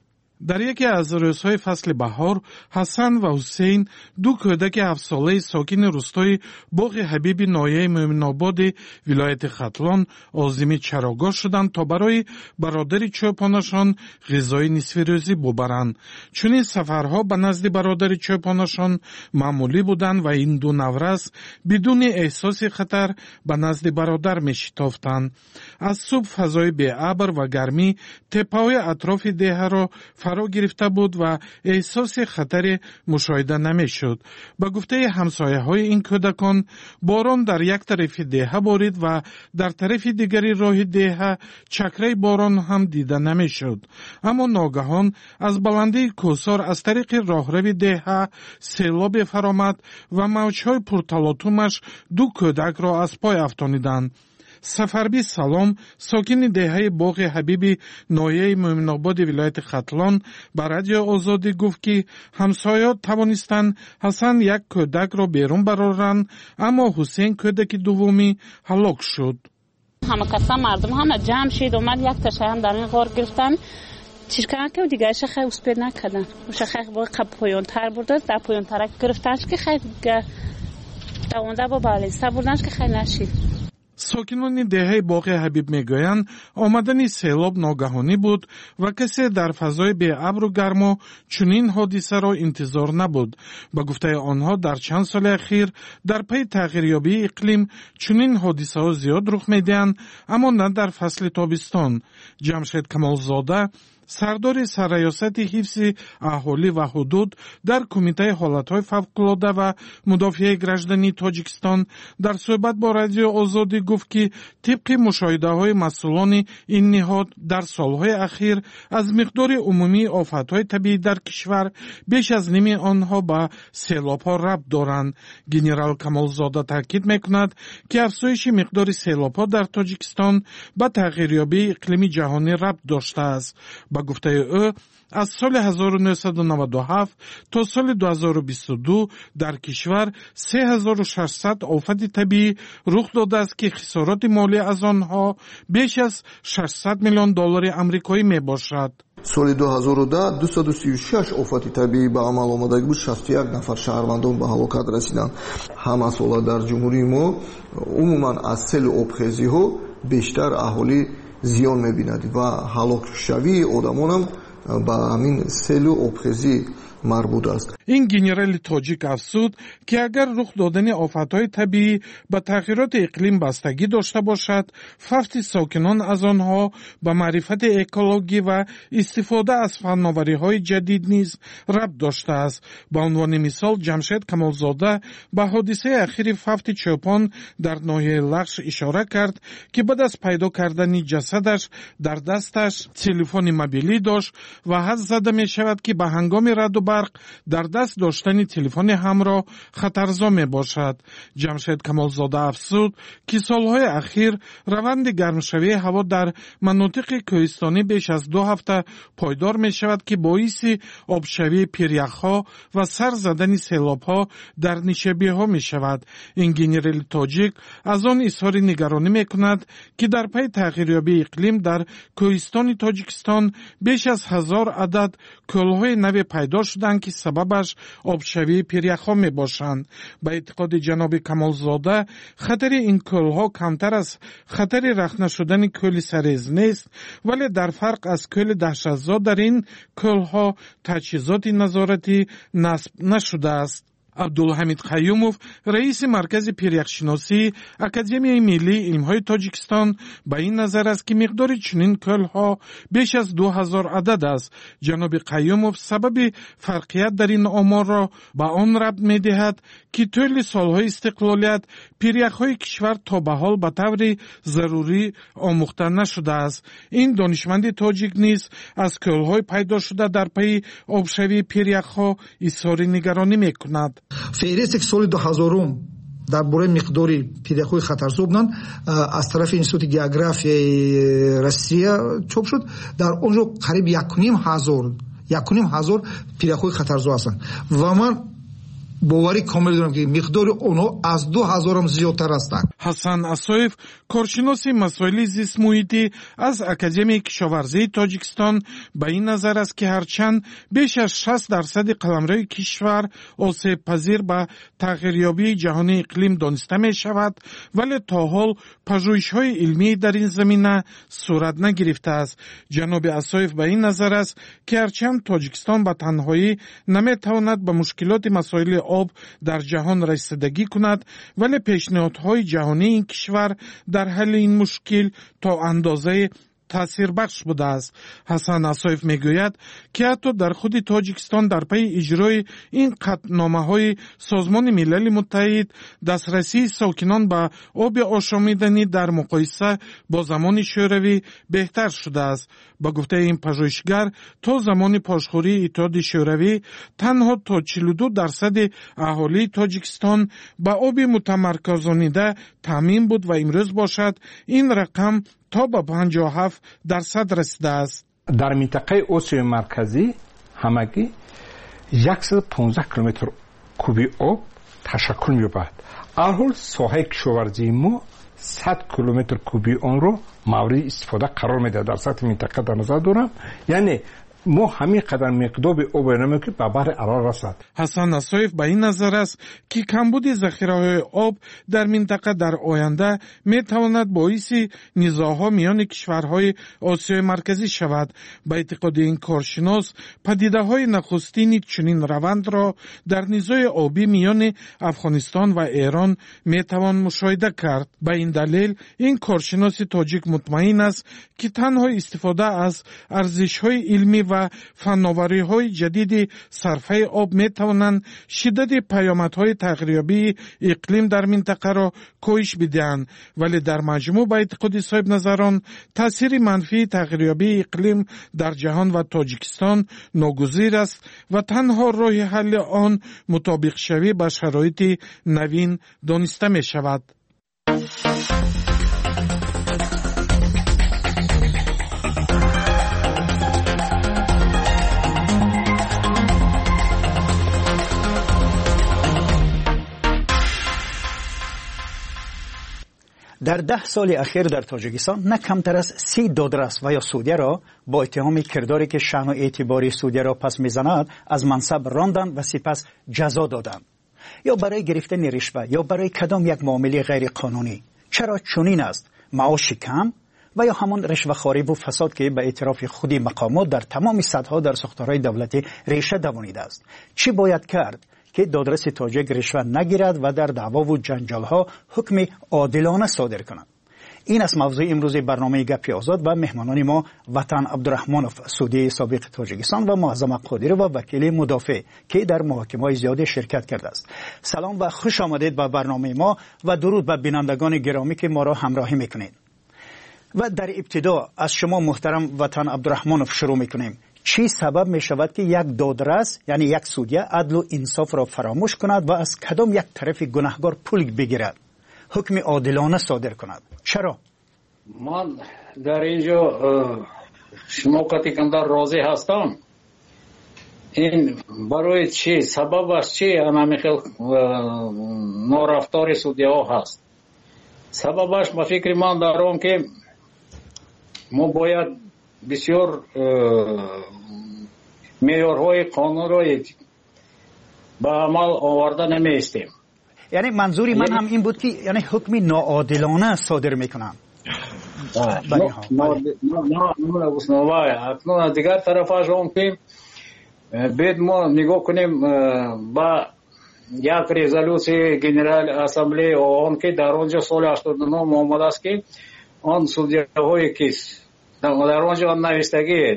Speaker 19: در یکی از روزهای فصل بهار حسن و حسین دو کودک 7 ساله ساکن روستای باغ حبیب ناحیه مومن‌آباد ولایت ختلان عازم چراگاه شدند تا برای برادر چوپانشان غذای نصف روزی ببرند. چنین سفرها به نزد برادر چوپانشان معمولی بودند و این دو نورس بدون احساس خطر به نزد برادر می‌شتافتند. از صبح فضای بی‌ابر و گرمی تپه‌های اطراف دهه را فرا گرفته بود و احساس خطر مشاهده نمی شد. به گفته همسایه های این کودکان باران در یک طرف دهه بارید و در طرف دیگری راه دهه چکره باران هم دیده نمی شد. اما ناگهان از بلندی کوسار از طریق راهرو دهه سیلاب فرامد و موجهای پرتلاطمش دو کودک را از پای افشاندند. سفربی سلام ساکن دهه باغ حبیب ناحیه مومن‌آباد ولایت ختلان به رادیو آزادی گفت که همسایه‌ها توانستند حسن یک کودک را بیرون برارند، اما حسین کودک دومی هلاک شد.
Speaker 11: همه کسا مردم همه جمع شد اومد یک تشه هم در این غار گرفتن چیکار که دیگه شخه اسپید نکردن. شخه با پایان تر برده در پایان ترک گرفتنش که خیلی دوانده با بالسته بردنش که خیلی نشید.
Speaker 19: ساکنان دهه باغ حبیب میگویند آمدن سیلاب ناگهانی بود و کسی در فضای بی‌ابر و گرما چنین حادثه را انتظار نبود. با گفته آنها در چند سال اخیر در پی تغییریابی اقلیم چنین حادثه ها زیاد رخ میدهند، اما نه در فصل تابستان. جمشید کمالزاده сардори сарраёсати ҳифзи аҳолӣ ва ҳудуд дар кумитаи ҳолатҳои фавқулода ва мудофиаи граждании Тоҷикистон дар суҳбат бо Радиои Озодӣ гуфт, ки тибқи мушоҳидаҳои масъулони ин ниҳод дар солҳои ахир аз миқдори умумии офатҳои табиӣ дар кишвар беш аз ними онҳо ба селобҳо рабт доранд. Генерал Камолзода таъкид мекунад, ки афзоиши миқдори селобҳо дар Тоҷикистон ба тағйирёбии иқлими ҷаҳонӣ рабт доштааст. Ба гуфтаи ӯ, аз соли 1997 то соли 2022 дар кишвар 3600 офати табиӣ рух додааст, ки хисороти молӣ аз онҳо беш аз $600 миллион амрикоӣ мебошад.
Speaker 20: соли 2010 236 офати табиӣ ба амал омадаги буд, 61 нафар шаҳрвандон ба ҳалокат расиданд. ҳама сола дар ҷумҳурии мо умуман аз селу обхезиҳо бештар аҳолӣ зиён мебинад ва ҳалокшавии одамонам ба ҳамин селу обхезӣ марбут аст.
Speaker 19: ин генерали тоҷик афзуд, ки агар рух додани офатҳои табиӣ ба тағйироти иқлим бастагӣ дошта бошад, фавти сокинон аз онҳо ба маърифати экологӣ ва истифода аз фанновариҳои ҷадид низ рабт доштааст. Ба унвони мисол, Ҷамшед Камолзода ба ҳодисаи ахири фавти чӯпон дар ноҳияи Лағш ишора кард, ки баъд аз пайдо кардани ҷасадаш дар дасташ телефони мобилӣ дошт ва ҳад зада мешавад, ки ба ҳангоми раъду барқ дар даст доштани телефони ҳамроҳ хатарзо мебошад. Ҷамшед Камолзода афзуд, ки солҳои ахир раванди гармшавии ҳаво дар манотиқи кӯҳистонӣ беш аз 2 ҳафта пойдор мешавад, ки боиси обшавии пиряхҳо ва сар задани селобҳо дар нишебиҳо мешавад. ин генерали тоҷик аз он изҳори нигаронӣ мекунад, ки дар пайи тағйирёбии иқлим дар кӯҳистони Тоҷикистон беш аз 1000 адад кӯлҳои наве пайдо шуданд, ки сабабаш обшавии пиряхҳо мебошанд. Ба эътиқоди ҷаноби Камолзода, хатари ин кӯлҳо камтар аз хатари рахна шудани кӯли сарез нест, вале дар фарқ аз кӯли даҳшатзод дар ин кӯлҳо таҷҳизоти назоратӣ насб нашудааст. Абдулҳамид Қаюмов, раиси маркази пиряхшиносӣ Академияи миллии илмҳои Тоҷикистон, ба ин назар аст, ки миқдори чунин кӯлҳо беш аз 2000 адад аст. ҷаноби Қаюмов сабаби фарқият дар ин оморро ба он рабт медиҳад, ки тӯли солҳои истиқлолият пиряхҳои кишвар то ба ҳол ба таври зарурӣ омӯхта нашудааст. ин донишманди тоҷик низ аз кӯлҳои пайдо шуда дар пайи обшавии пиряхҳо изҳори нигаронӣ мекунад.
Speaker 14: феҳристе ки соли 2000 дар бораи миқдори пиряхҳои хатарзо буданд аз тарафи институти географияи Россия чоп шуд. дар онҷо қариб 1500 пиряхҳои хатарзо ҳастанд ва ман боварӣ комил дорам, ки миқдори онҳо аз 2000 ҳам зиёдтар ҳастанд.
Speaker 19: ҳасан Асоев, коршиноси масоили зистмуҳитӣ аз Академияи кишоварзии Тоҷикистон, ба ин назар аст, ки ҳарчанд беш аз 60% қаламрои кишвар осебпазир ба тағйирёбии ҷаҳонии иқлим дониста мешавад, вале то ҳол пажӯҳишҳои илмӣ дар ин замина сурат нагирифтааст. ҷаноби Асоев ба ин назар аст, ки ҳарчанд Тоҷикистон ба танҳоӣ наметавонад ба мушкилоти масоили об дар ҷаҳон расидагӣ кунад, вале пешниҳодҳои ҷаҳонии ин кишвар дар ҳалли ин мушкил то андозае таъсирбахш будааст. Ҳасан Асоев мегӯяд, ки ҳатто дар худи Тоҷикистон дар пайи иҷрои ин қатъномаҳои Созмони Милали Муттаҳид дастрасии сокинон ба оби ошомиданӣ дар муқоиса бо замони шӯравӣ беҳтар шудааст. Ба гуфтаи ин пажӯҳишгар, то замони пошхӯрии Иттиҳоди шӯравӣ танҳо то 42% аҳолии Тоҷикистон ба оби мутамарказонида таъмин буд ва имрӯз бошад ин рақам то ба 57% расидааст.
Speaker 21: дар минтақаи Осиёи марказӣ ҳамагӣ 115 километр куби об ташаккул меёбад. алҳол соҳаи кишоварзии мо 100 километр куби онро мавриди истифода қарор медиҳад. дар сатҳи минтақа дар назар дорам, яъне ما همین قدر مقدار به آب نمی که به بر عرار رسد.
Speaker 19: حسن نصایف به این نظر است که کمبود ذخیره‌های آب در منطقه در آینده می تواند باعث نزاع‌ها میان کشورهای آسیای مرکزی شود. به اعتقاد این کارشناس پدیده‌های نخستین چنین روند را در نزاع آبی میان افغانستان و ایران می توان مشاهده کرد. به این دلیل این کارشناس تاجیک مطمئن است که تنها استفاده از ارزش‌های علمی و فناوری‌های جدید صرفه آب می توانند شدت پیامدهای تغییریابی اقلیم در منطقه را کاهش بدهند، ولی در مجموع به اعتقاد صاحب نظران تاثیر منفی تغییریابی اقلیم در جهان و تاجیکستان ناگزیر است و تنها راه حل آن مطابق شوی با شرایط نوین دانسته می شود.
Speaker 15: در 10 سال اخیر در تاجیکستان نه کمتر از 30 دادرس و یا سودیه را با اتهام کرداری که شأن و اعتباری سودیه را پس میزند از منصب راندند و سپس جزا دادند، یا برای گرفتن رشوه یا برای کدام یک معامله غیر قانونی. چرا چنین است؟ معاش کم و یا همان رشوه‌خواری و فساد که به اعتراف خودی مقامات در تمام سطح‌ها در ساختارهای دولتی ریشه دوانیده است. چی باید کرد که دادرس تاجیک رشوه نگیرد و در دعوا و جنجال‌ها حکم عادلانه صادر کند؟ این است موضوع امروز برنامه گپی آزاد و مهمانان ما وطن عبدالرحمانوف سودی سابق تاجیکستان و معظم قادری و وکیل مدافع که در محاکمه‌های زیاد شرکت کرده است. سلام و خوش آمدید به برنامه ما و درود به بینندگان گرامی که ما را همراهی میکنید. و در ابتدا از شما محترم وطن عبدالرحمانوف شروع میکنیم. چی سبب می شود که یک دادرس یعنی یک سودیه عدل و انصاف را فراموش کند و از کدام یک طرف گناهکار پول بگیرد، حکم عادلانه صادر کند؟ چرا؟
Speaker 7: من در اینجا شما کتیکندر راضی هستم. این برای چی؟ سببش چی؟ همین خیلی نارفتار سودیه ها هست. سببش به فکر من دارم که ما باید بسیار معیارهای قانون را به عمل آورده نمیستیم.
Speaker 15: یعنی منظوری من هم این بود که یعنی حکم ناعادلانه صادر میکنم.
Speaker 7: اکنون دیگر طرفش هم که باید ما نگاه کنیم با یک رزولوسی گنرال اسامبلی آن که در آنجا سال 89 آمده است که آن سودیه های کیس در آنجا نوشتگی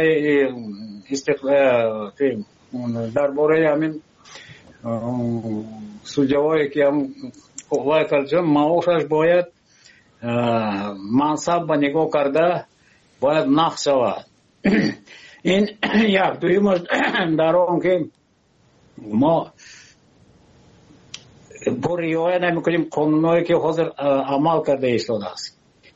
Speaker 7: درباره همین سودیه‌هایی که هم قوای کردن معاشش باید منصب به نگاه کرده باید نقص شود. این یک. دویمش در آن که ما با رعایت نمی‌کنیم قانونایی که حاضر عمل کرده ایستاده است.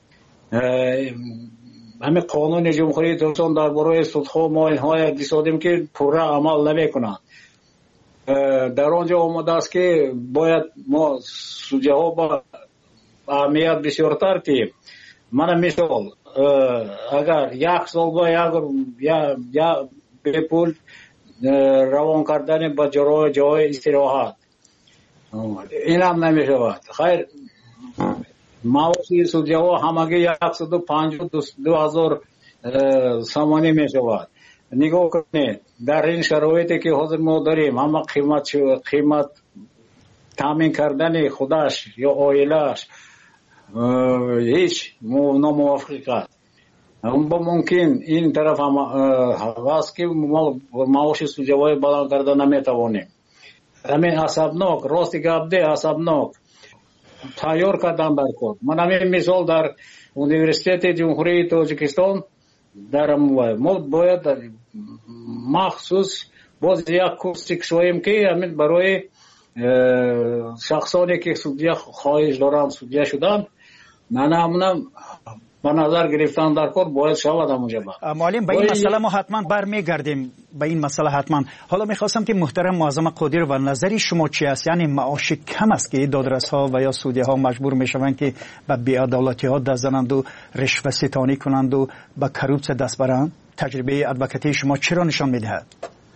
Speaker 7: همین قانون جمهوری ترکستان درباره سودها ما اینها دیدیم که پوره عمل نمی‌کنند. در آنجا آمده است که باید ما سودیه ها با اهمیت بسیارتر که من مثال اگر یک سال با یا به پول روان کردن با جای استراحت این هم نمی شود. خیر معاشی سودیه ها همگی 152,000 سامانی می شود. نگاه کنید در این شرایطی که حاضر ما داریم همه قیمت تامین کردن خودش یا عائله‌اش هیچ ناموافقت. ممکن این طرف هم هست که معاش سودیه‌های بلند کرده نمیتوانیم. همین عصبناک راستی گفته عصبناک تیار کردن در کار. من همین مثال در انیورسیته جمهوری تاجیکستان در ما باید مخصوص باز یک کورسی کشویم که همین برای شخصانی که سودیه خواهش دارن سودیه شدن نه به نظر گرفتن در کار باید شود همونجا.
Speaker 15: معلم به این مسئله ما حتما برمیگردیم به این مسئله حتما. حالا میخواستم که محترم معظم قادر و نظری شما چی است؟ یعنی معاش کم است که دادرس ها و یا سودیه ها مجبور میشوند که به بی‌عدالتی ها دست زنند و رشوه ستانی کنند و به کروپس دست برند؟ تجربه ادوکاتی شما چرا نشان میدهد؟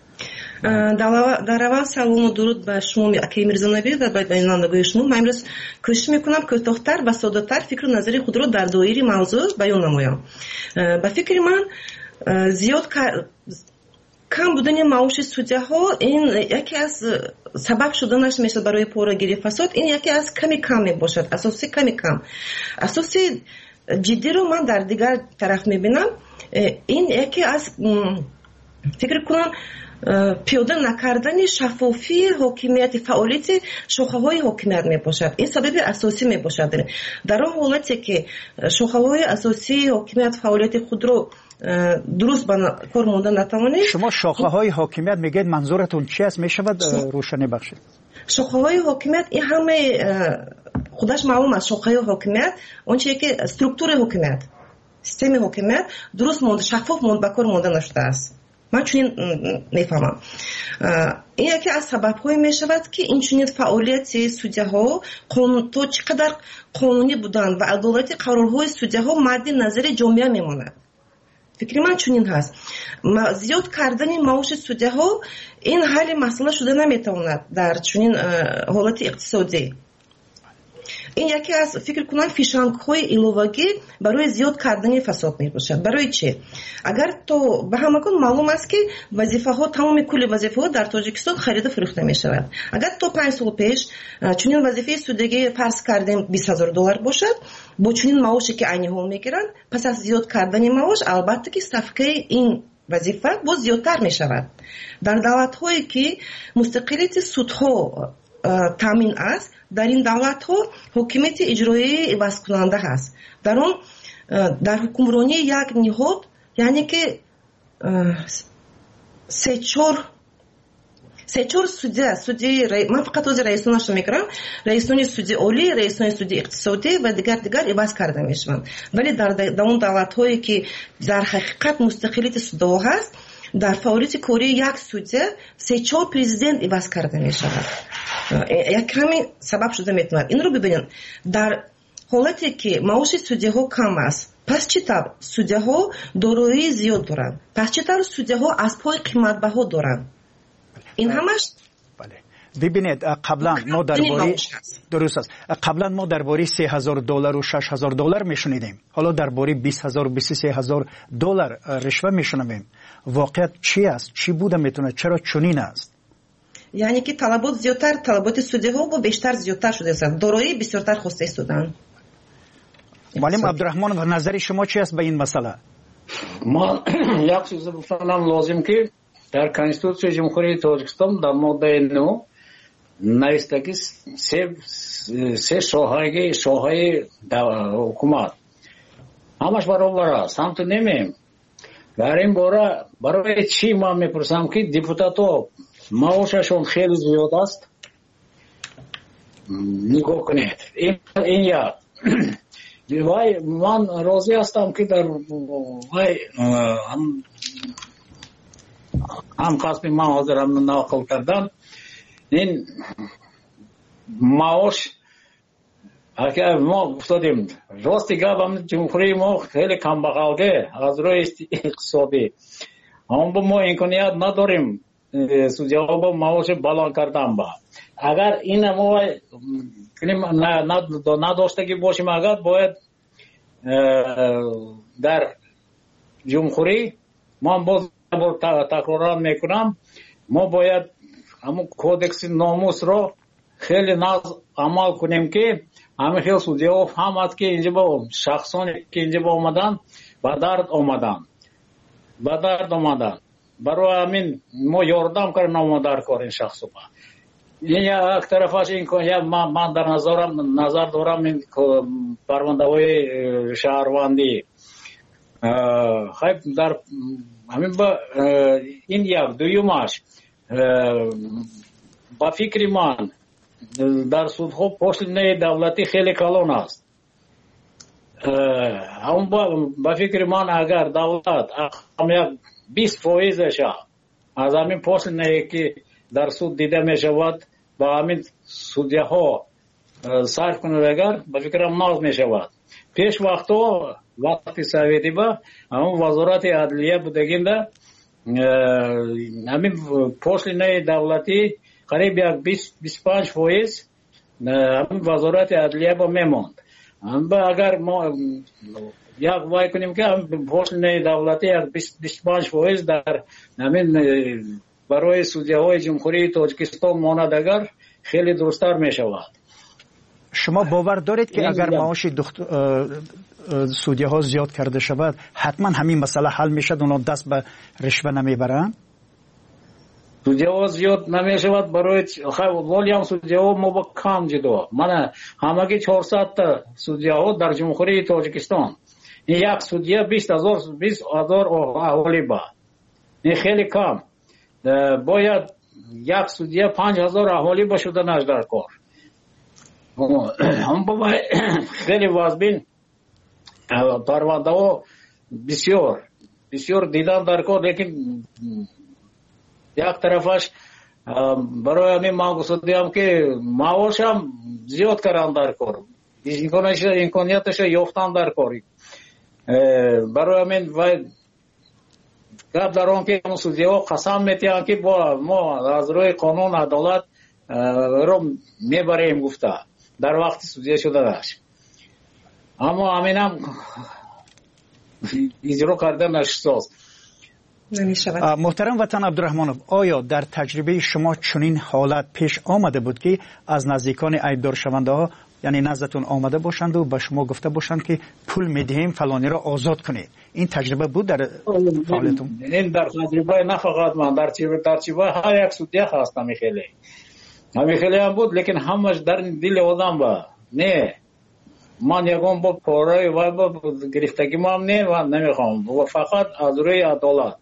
Speaker 3: در اول سلام و درود به شما اکی میرزانبی و به بینندگان شما. من امروز کوشش میکنم کوتاه‌تر و ساده‌تر فکر و نظر خود را در دایره موضوع بیان نمایم. به فکر من زیاد کم بودن معاش سودجه ها این یکی از سبب شدنش میشه برای پاره‌گیری فساد. این یکی از کم می باشد، اساسی کم. اساسی جدی رو من در دیگر طرف میبینم. این یکی از فکر کنم پیاده نکردن شفافی حاکمیت، فعالیت شاخه‌های حاکمیت میباشد. این سبب اساسی میباشد. در اون حالتی که شاخه‌های اساسی حاکمیت فعالیت خود رو درست کار مانده نتوانید.
Speaker 15: شما شاخه‌های حاکمیت میگید منظورتون چی است؟ میشود روشنی بخشید؟
Speaker 3: شاخه‌های حاکمیت این همه خودش معلوم است. شاخه‌های حاکمیت اون چیزی که استرکتور حاکمیت، سیستم حاکمیت درست مانده، شفاف مانده، به کار مانده نشده است. من چنین میفهمم. این یکی از سبب‌های میشود که این چنین فعالیت سودجه‌ها تا چقدر قانونی بودن و عدالت قرارهای سودجه‌ها مد نظر جامعه میماند. فکر من چنین هست. زیاد کردن معاش سودجه‌ها این حل مسئله شده نمیتواند در چنین حالت اقتصادی. این یکی از فکر کنم فیشنگ‌های ایلوواگی برای زیاد کردن فساد میباشد. برای چه؟ اگر تو به همگان معلوم است که وظیفه‌ها، تمام کل وظیفه‌ها در تاجیکستان خرید و فروخته میشود. اگر تو 5 سال پیش چنین وظیفه سودجی فرض کردیم $20,000 باشد، با چنین معاشی که عینی‌ها میگیرند، پس از زیاد کردن معاش البته که صفقه این وظیفه باز زیادتر میشود. در دولت‌هایی که مستقلیت سودها تامین است، در این دولت ها حکومت اجرایی عوض کننده هست. در حکمرانی یک نهاد، یعنی که سه چهار سودی من فقط از رئیسانش میگم، رئیسان سودی عالی، رئیسان سودی اقتصادی و دیگر عوض کرده میشوند. ولی در اون دولت هایی که در حقیقت مستقلیت سودها هست، در فعالیت کاری یک سودجه 3-4 پرزیدنت عوض کرده می شود. یک کمی سبب شده میتواند. این رو ببینید. در حالتی که معاش سودجه ها کم است، پس چطور سودجه ها دارایی زیاد دارند؟ پس چطور سودجه ها از پای قیمت بها دارند؟ این همش
Speaker 15: ببینید قبلا ما درباره درست است، قبلا ما درباره $3,000 و $6,000 میشنیدیم. حالا درباره $20,000 و $23,000 رشوه میشنویم. واقعیت چی است؟ چی بوده میتونه؟ چرا چنین است؟
Speaker 3: یعنی که طلبات زیادتر، طلبات سودجه ها با بیشتر زیادتر شده است. دارایی بسیارتر خواسته شدن.
Speaker 15: معلم عبدالرحمن و نظر شما چی است به این مسئله؟
Speaker 7: ما یک چیز بفهمم لازم که در کنستیتوسیون جمهوری تاجیکستان در ماده 9 نوشته که سه شاخه حکومت همش برابر است. هم تو نمیم. در این باره برای چی من میپرسم که دیپوتاتو معاششون خیلی زیاد است. نگاه کنید. این یا وای من راضی هستم که در وای هم قسمی من حاضرم نقل کردن این معاش اگر ما گفتیم راستی گفتم جمهوری ما خیلی کم بغلده از روی اقتصادی، اما ما امکانیت نداریم سودجه با معاش بالا کردن با. اگر این ما نداشتگی باشیم، اگر باید در جمهوری ما باز تکرار میکنم، ما باید همون کودکس ناموس رو خیلی ناز عمل کنیم که همه خیلی سودجه ها فهمد که اینجا با شخصانی که اینجا با آمدن به درد آمدن برای همین ما یاردم کردن آمدار کار این شخص با. این یک طرفش این که من در نظر دارم این پرونده های شهروندی خیلی در همین با این یک دویمش با فکر من در سودها پشتنه دولتی خیلی کلان است. اما با فکر من اگر دولت هم 20% از همین پشتنه که در سود دیده می شود با همین سودجه ها صرف کنه، اگر با فکرم ناز می شود پیش وقتی سویدی با همون وزارت عدلیه بودگینده همین پوشلینه دولتی قریب یک 25% همین وزارت عدلیه با میموند. اگر ما یک وای کنیم که پوشلینه دولتی یک 25% در همین برای سودیه های جمهوری تاجیکستان ماند اگر خیلی درست‌تر می شود.
Speaker 15: شما باور دارید که اگر معاش سودیه ها زیاد کرده شود حتما همین مسئله حل می شد، اونا دست به رشوه نمی برند؟
Speaker 7: سودیه ها زیاد نمی شود برای ولی هم سودیه ها ما با کم جدو من همگی 400 تا سودیه ها در جمهوری تاجیکستان این یک سودیه 20,000 اهالی با این خیلی کم. باید یک سودیه 5,000 اهالی با شدنش در کار. هم باید خیلی وازبین پرونده ها بسیار دیدن در کار، لیکن یک طرفش برای همین ما گفتیم که معاش هم زیاد کردن در کار، امکانیتش یافتن در کاری. برای همین گپ در آن که سودیه ها قسم میتیان که با ما از روی قانون عدالت رو میبریم گفته در وقت سودیه شده داشت، اما همین هم اجرا کرده نشست.
Speaker 15: محترم وطن عبدالرحمنов، آیا در تجربه شما چنین حالت پیش آمده بود که از نزدیکان ایبدار شونده ها یعنی نزدتون آمده باشند و به شما گفته باشند که پول میدهیم فلانی را آزاد کنید؟ این تجربه بود در فعالیتون؟
Speaker 7: این در تجربه نه فقط من، در تجربه هر یک سودیه هست خیلی هم بود، لیکن همش در دل آدم با نه من یکم با پاره و با گرفتگی ما هم نه و نمیخوام و فقط از روی عدالت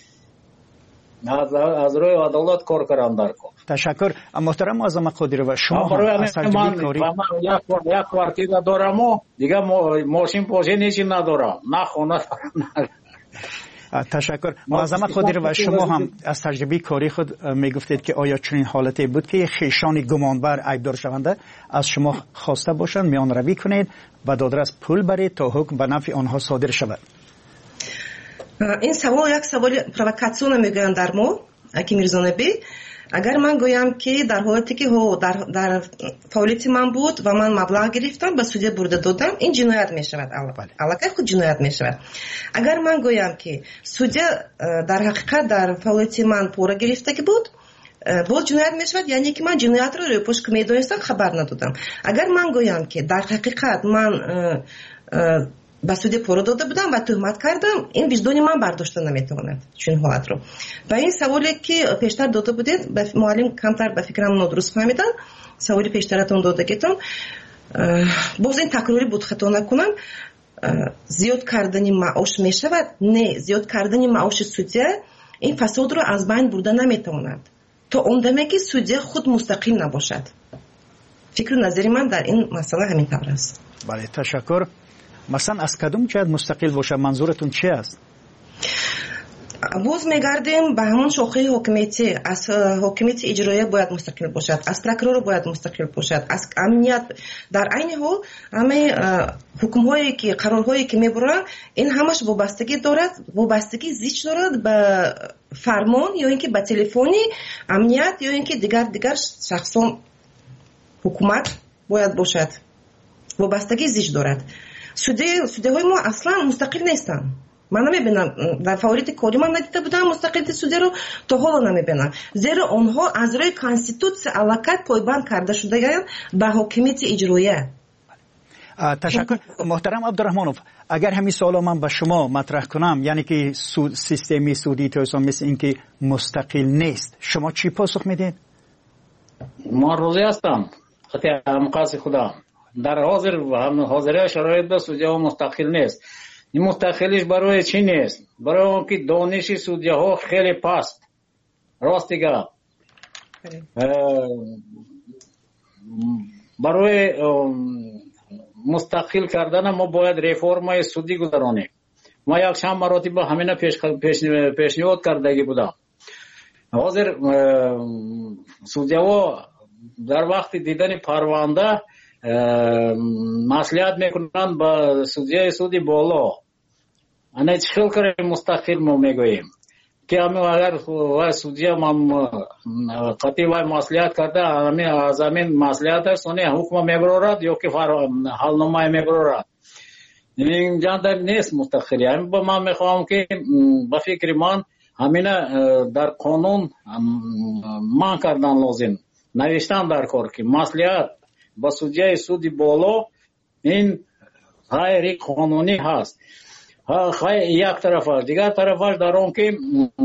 Speaker 7: کار کردن در کار.
Speaker 15: تشکر. محترم معظم قادری، شما از تجربه کاری
Speaker 7: یک کوارتیر دارم و دیگه ماشین پاشه نیچی ندارم، نه خونه دارم.
Speaker 15: تشکر. معظم قادری و شما هم از تجربه کاری خود میگفتید که آیا چنین حالتی بود که خیشان گمانبر ایبدار شونده از شما خواسته باشند میان روی کنید و دادرس پول برید تا حکم به نفع آنها صادر شود؟
Speaker 3: این سوال یک سوال پرووکاسیون میگن در ما اکی میرزانبی. اگر من گویم که در حالتی که در فعالیت من بود و من مبلغ گرفتم به سودیه برده دادم، این جنایت می شود. علاقه خود جنایت می شود. اگر من گویم که سودیه در حقیقت در فعالیت من پوره گرفته که بود، باز جنایت می شود، یعنی که من جنایت رو پشت می دانستم خبر ندادم. اگر من گویم که در حقیقت من به سودیه پوره داده بودم و تهمت کردم، این وجدان من برداشته نمیتواند چون حالت رو. و این سوالی که پیشتر داده بودید معلم کمتر به فکرم نادرست فهمیدن، سوالی پیشترتون داده گیتم باز این تکراری بود خطا نکنم. زیاد کردن معاش میشود؟ نه، زیاد کردن معاش سودیه این فساد رو از بین برده نمیتواند تا اون دمی که سودیه خود مستقیم نباشد. فکر نظری من در این مسئله همین طور است.
Speaker 15: بله، تشکر. مثلا از کدوم جهت مستقل باشه؟ منظورتون چی است؟
Speaker 3: باز میگردیم به همون شاخه حاکمیتی. از حاکمیت اجرایی باید مستقل باشد، از پروکورور باید مستقل باشد، از امنیت. در عین حال همه حکم هایی که قرارهایی که میبرن این همش وابستگی دارد، وابستگی زیچ دارد به فرمان یا اینکه به تلفنی امنیت یا اینکه دیگر شخصان حکومت باید باشد. وابستگی زیچ دارد. سودیه های ما اصلا مستقل نیستن. من نمیبینم در فعالیت کاری من ندیده بودم مستقلیت سودیه رو، تا حالا نمیبینم، زیرا آنها از روی کانستیتوسی علاقت پایبند کرده شده به حاکمیت اجراییه.
Speaker 15: تشکر. محترم عبدالرحمنov، اگر همین سوالا من به شما مطرح کنم، یعنی که سیستمی سودی توسان مثل این که مستقل نیست، شما چی پاسخ میدین؟
Speaker 7: ما روزی هستم خطی همقاس خدا در حاضره شرایط به سودیه ها مستقل نیست. این مستقلیش برای چی نیست؟ برای اون که دانش سودیه ها خیلی پست. راست دیگه برای مستقل کردن ما باید رفرم سودی گذرانیم. ما یک چند مراتب همین پیشنهاد کردگی بودم. حاضر سودیه ها در وقت دیدن پرونده маслиҳат мекунанд ба судяи суди боло. ана чӣ хел кори мустақил мо мегӯем ки агар вай судя қатъи вай маслиҳат карда аз ҳамин маслиҳаташ сони ҳукма мебарорад ё ки ҳалномае мебарорад. ин ҷанда нест мустақилӣ. ман мехоҳам ки ба фикри ман ҳамина дар қонун ман кардан лозим, навиштан дар кор ки маслиҳат ба судяи суди боло ин ғайри қонунӣ ҳаст. як тарафаш, дигар тарафаш дар он ки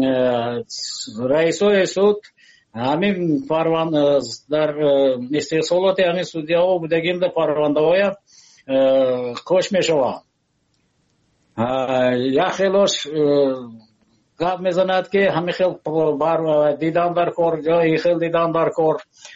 Speaker 7: раисои суд ҳамин дар истеҳсолоти ҳамин судяҳо будагинда парвандаҳоя кош мешавад. як хелош гап мезанад ки ҳамин хел дидан дар кор ё ин хел дидан дар кор.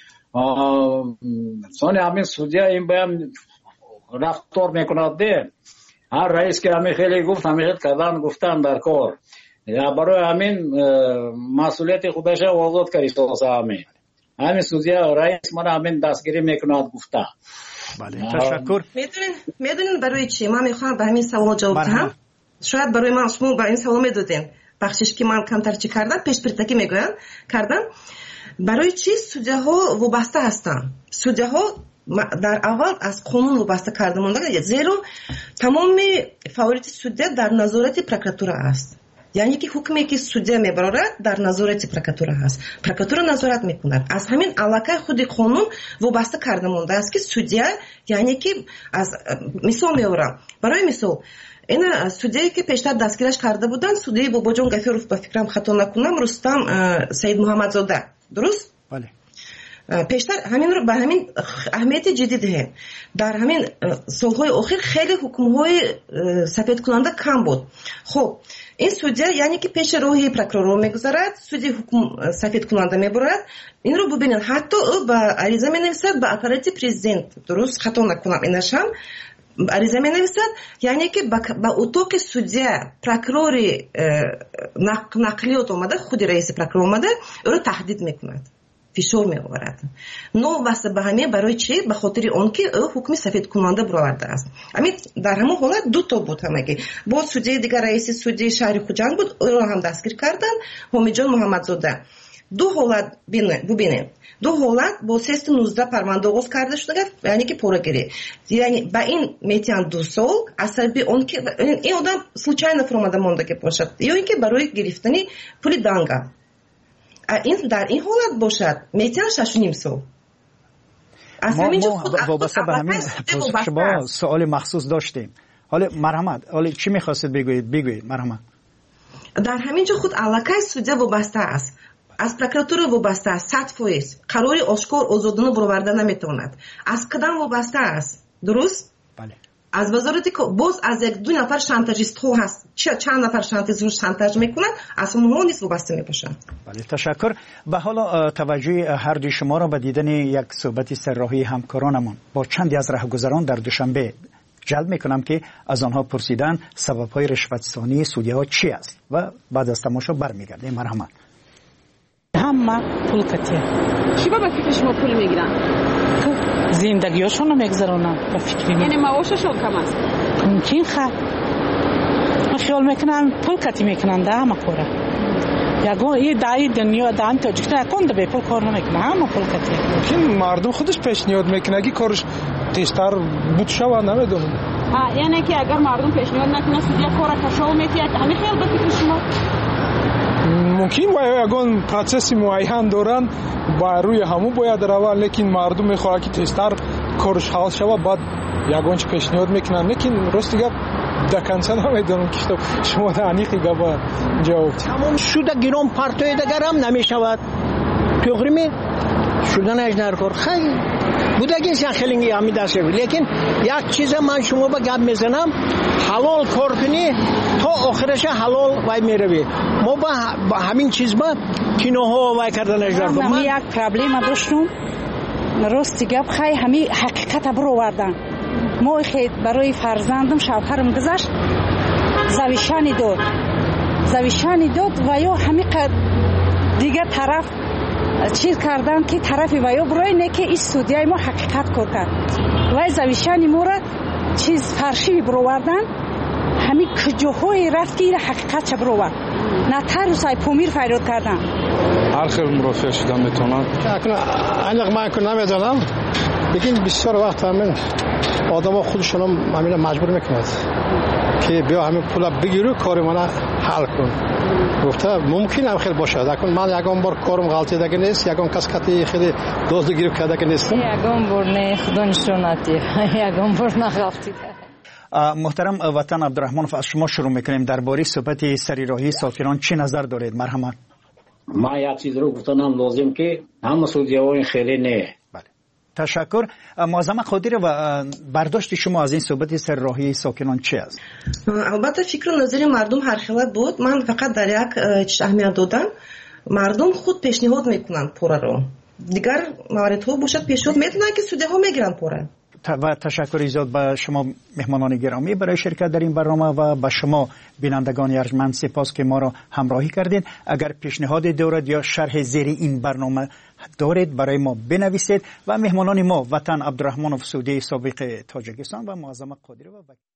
Speaker 7: сони ҳамин судя ин боям рафтор мекунад де. ҳар раис ки ҳамин хеле гуфт ҳамин хел кардан гуфтан дар кор. барои ҳамин масъулияти худаша озод каристоса ҳамин судя раис мана ҳамин дастгирӣ мекунад гуфта.
Speaker 15: ташаккур.
Speaker 3: медонин барои чӣ ман мехоҳам ба ҳамин савол ҷавоб диҳам. шояд барои ман шумо ба ин савол медодем бахшиш ки ман камтар чӣ кардам пешпиртакӣ мегӯям кардам. барои чӣ судяҳо вобаста ҳастанд? судяҳо дар аввал аз қонун вобаста карда монда, зеро тамоми фаъолияти судя дар назорати прокуратура аст. яъне ки ҳукме ки судя мебарорад дар назорати прокуратура ҳаст. прокуратура назорат мекунад. аз ҳамин аллакай худи қонун вобаста карда мондааст ки судя яъне ки аз мисол меорам. барои мисол ина судяе ки пештар дастгираш карда буданд, судяи Бобоҷон Гафёров, ба фикрам хато накунам, Рустам Саидмуҳаммадзода, дуруст?
Speaker 15: бале.
Speaker 3: пештар ҳаминро ба ҳамин аҳамияти ҷиддӣ диҳем. дар ҳамин солҳои охир хеле ҳукмҳои сафедкунанда кам буд. хоб ин судя яъне ки пеши роҳи прокурор мегузарад, суди ҳукм сафедкунанда мебарад. инро бубинед, ҳатто ӯ ба ариза менависад ба аппарати президент, дуруст хато накунам инашам ариза менависад, яъне ки ба утоқи судя прокурори нақлиёт омада, худи раиси прокурор омада ӯро таҳдид мекунад, фишор меоварад. новобаста ба ҳамин барои чӣ? ба хотири он ки ӯ ҳукми сафедкунанда баровардааст. ҳамин дар ҳамон ҳолат ду то буд. ҳамаги боз судяи дигар раиси судии шаҳри Хуҷанд буд, ӯро ҳам дастгир карданд, Ҳомидҷон Муҳаммадзода. ду ҳолат бубинед. ду ҳолат бо 319 парванда оғоз карда шуда, яъне ки порагирӣ. яъне ба ин метиҳанд 2 сол асаби он ки ин одам случайно фуромада мондаги бошад ё ин ки барои гирифтани пули данга. дар ин ҳолат бошад метиҳанд 6.5 сол.
Speaker 15: вобаста ба ҳамин шумо суоли махсус доштем. ҳоле марҳамат, ҳоле чӣ мехостед бигӯед марҳамат?
Speaker 3: дар ҳамин ҷо худ аллакай судя вобаста аст, аз прокуратура вобаста аст, 100%. қарори ошкор озодона бароварда наметавонад. аз қадам вобаста аст, дуруст?
Speaker 15: бале.
Speaker 3: аз вазорати боз аз 1-2 нафар шантажистҳо ҳаст. чанд нафар шантаж мекунад, аз онҳо низ вобаста мебошанд.
Speaker 15: бале, ташаккур. ба ҳоло таваҷҷӯҳи ҳардуи шуморо ба дидани як суҳбати сарроҳии ҳамкоронамон бо чанде аз раҳгузарон дар душанбе ҷалб мекунам ки аз онҳо пурсидан сабабҳои ришватсонии судяҳо чӣ аст ва баъд аз тамошо бармегардем. марҳамат.
Speaker 11: ҳама пул катия.
Speaker 10: чӣ ба фикри шумо пул мегиранд?
Speaker 11: зиндагиёшонро мегузаронанд ба фикри ман.
Speaker 10: яъне маошашон кам аст?
Speaker 11: мумкин ха. ман хиёл мекунам пул катӣ мекунанд ҳама кора. ягон даи дунё дан тоҷикистон якон да бепул кор намекунад, ҳама пул катӣ.
Speaker 14: мумкин мардум худаш пешниҳод мекунад ки корш тезтар буд шавад, намедонам.
Speaker 10: яъне ки агар мардум пешниҳод накунад судя кора кашов метиҳад, ҳамин хел ба фикри шумо?
Speaker 14: мумкин ягон процесси муайян доранд, ба рӯи ҳамон бояд равад, лекин мардум мехоҳад ки тезтар корш ҳал шавад, баъд ягон чӣ пешниҳод мекунад. лекин рости гап до конца намедонам ки шумо аниқи габа ҷавоб
Speaker 22: тамом шуда гиром партои дигарам намешавад. туғрими шуданаш дар кор хай будагин шахелинги ҳамин даст. лекин як чиза ман шумо ба гап мезанам, ҳалол кор кунӣ то охираша ҳалол вай меравӣ. мо ба ҳамин чиз ба киноҳо вай карданаш дар кор.
Speaker 11: ман як проблема доштум, рости гап хай ҳамин ҳақиқата баровардан. мо хед барои фарзандам шавҳарам гузашт, завишани дод ва ё ҳамин дигар тараф
Speaker 8: چیز کردن که طرف ویا برای نه که این سودیای ما حقیقت کار کرد و زویشانی ما را چیز فرشی بروردن همین کجاهای رفت که این حقیقت چه برورد نه تروسای پومیر فریاد کردن
Speaker 21: هر خیلی مرافع شدن میتونن
Speaker 22: اینق من که نمیدونم لیکن بسیار وقت همین آدم ها خودشون همین مجبور میکند که بیا همین پولا بگیرو کار من حل کن گفته ممکن هم خیلی باشه لیکن من یکم بار کارم غلطی دیگه نیست یکم کس کتی خیلی دزد گیرو کرده که نیستم
Speaker 9: یکم بار نه خدا نشوناتی یکم بار نغلطی
Speaker 15: محترم وطن عبدالرحمن از شما شروع میکنیم درباره صحبت سریراهی سفیران چی نظر دارید مرحمت
Speaker 7: من یک چیز رو گفتم لازم که همه سودیای خیلی نه
Speaker 15: تشکر معظم قادری و برداشت شما از این صحبت سرراهی ساکنان چی است؟
Speaker 3: البته فکر و نظر مردم هر خیلی بود من فقط در یک اهمیت دادم مردم خود پیشنهاد میکنن پوره رو دیگر موارد باشد پیشنهاد میتونن که سودی ها میگیرن پوره
Speaker 15: و تشکر زیاد به شما مهمانان گرامی برای شرکت در این برنامه و به شما بینندگان ارجمند سپاس که ما را همراهی کردید. اگر پیشنهاد دارید یا شرح زیر این برنامه دارید برای ما بنویسید و مهمانان ما وطن عبدالرحمن افسودی سابق تاجیکستان و معظم قادری و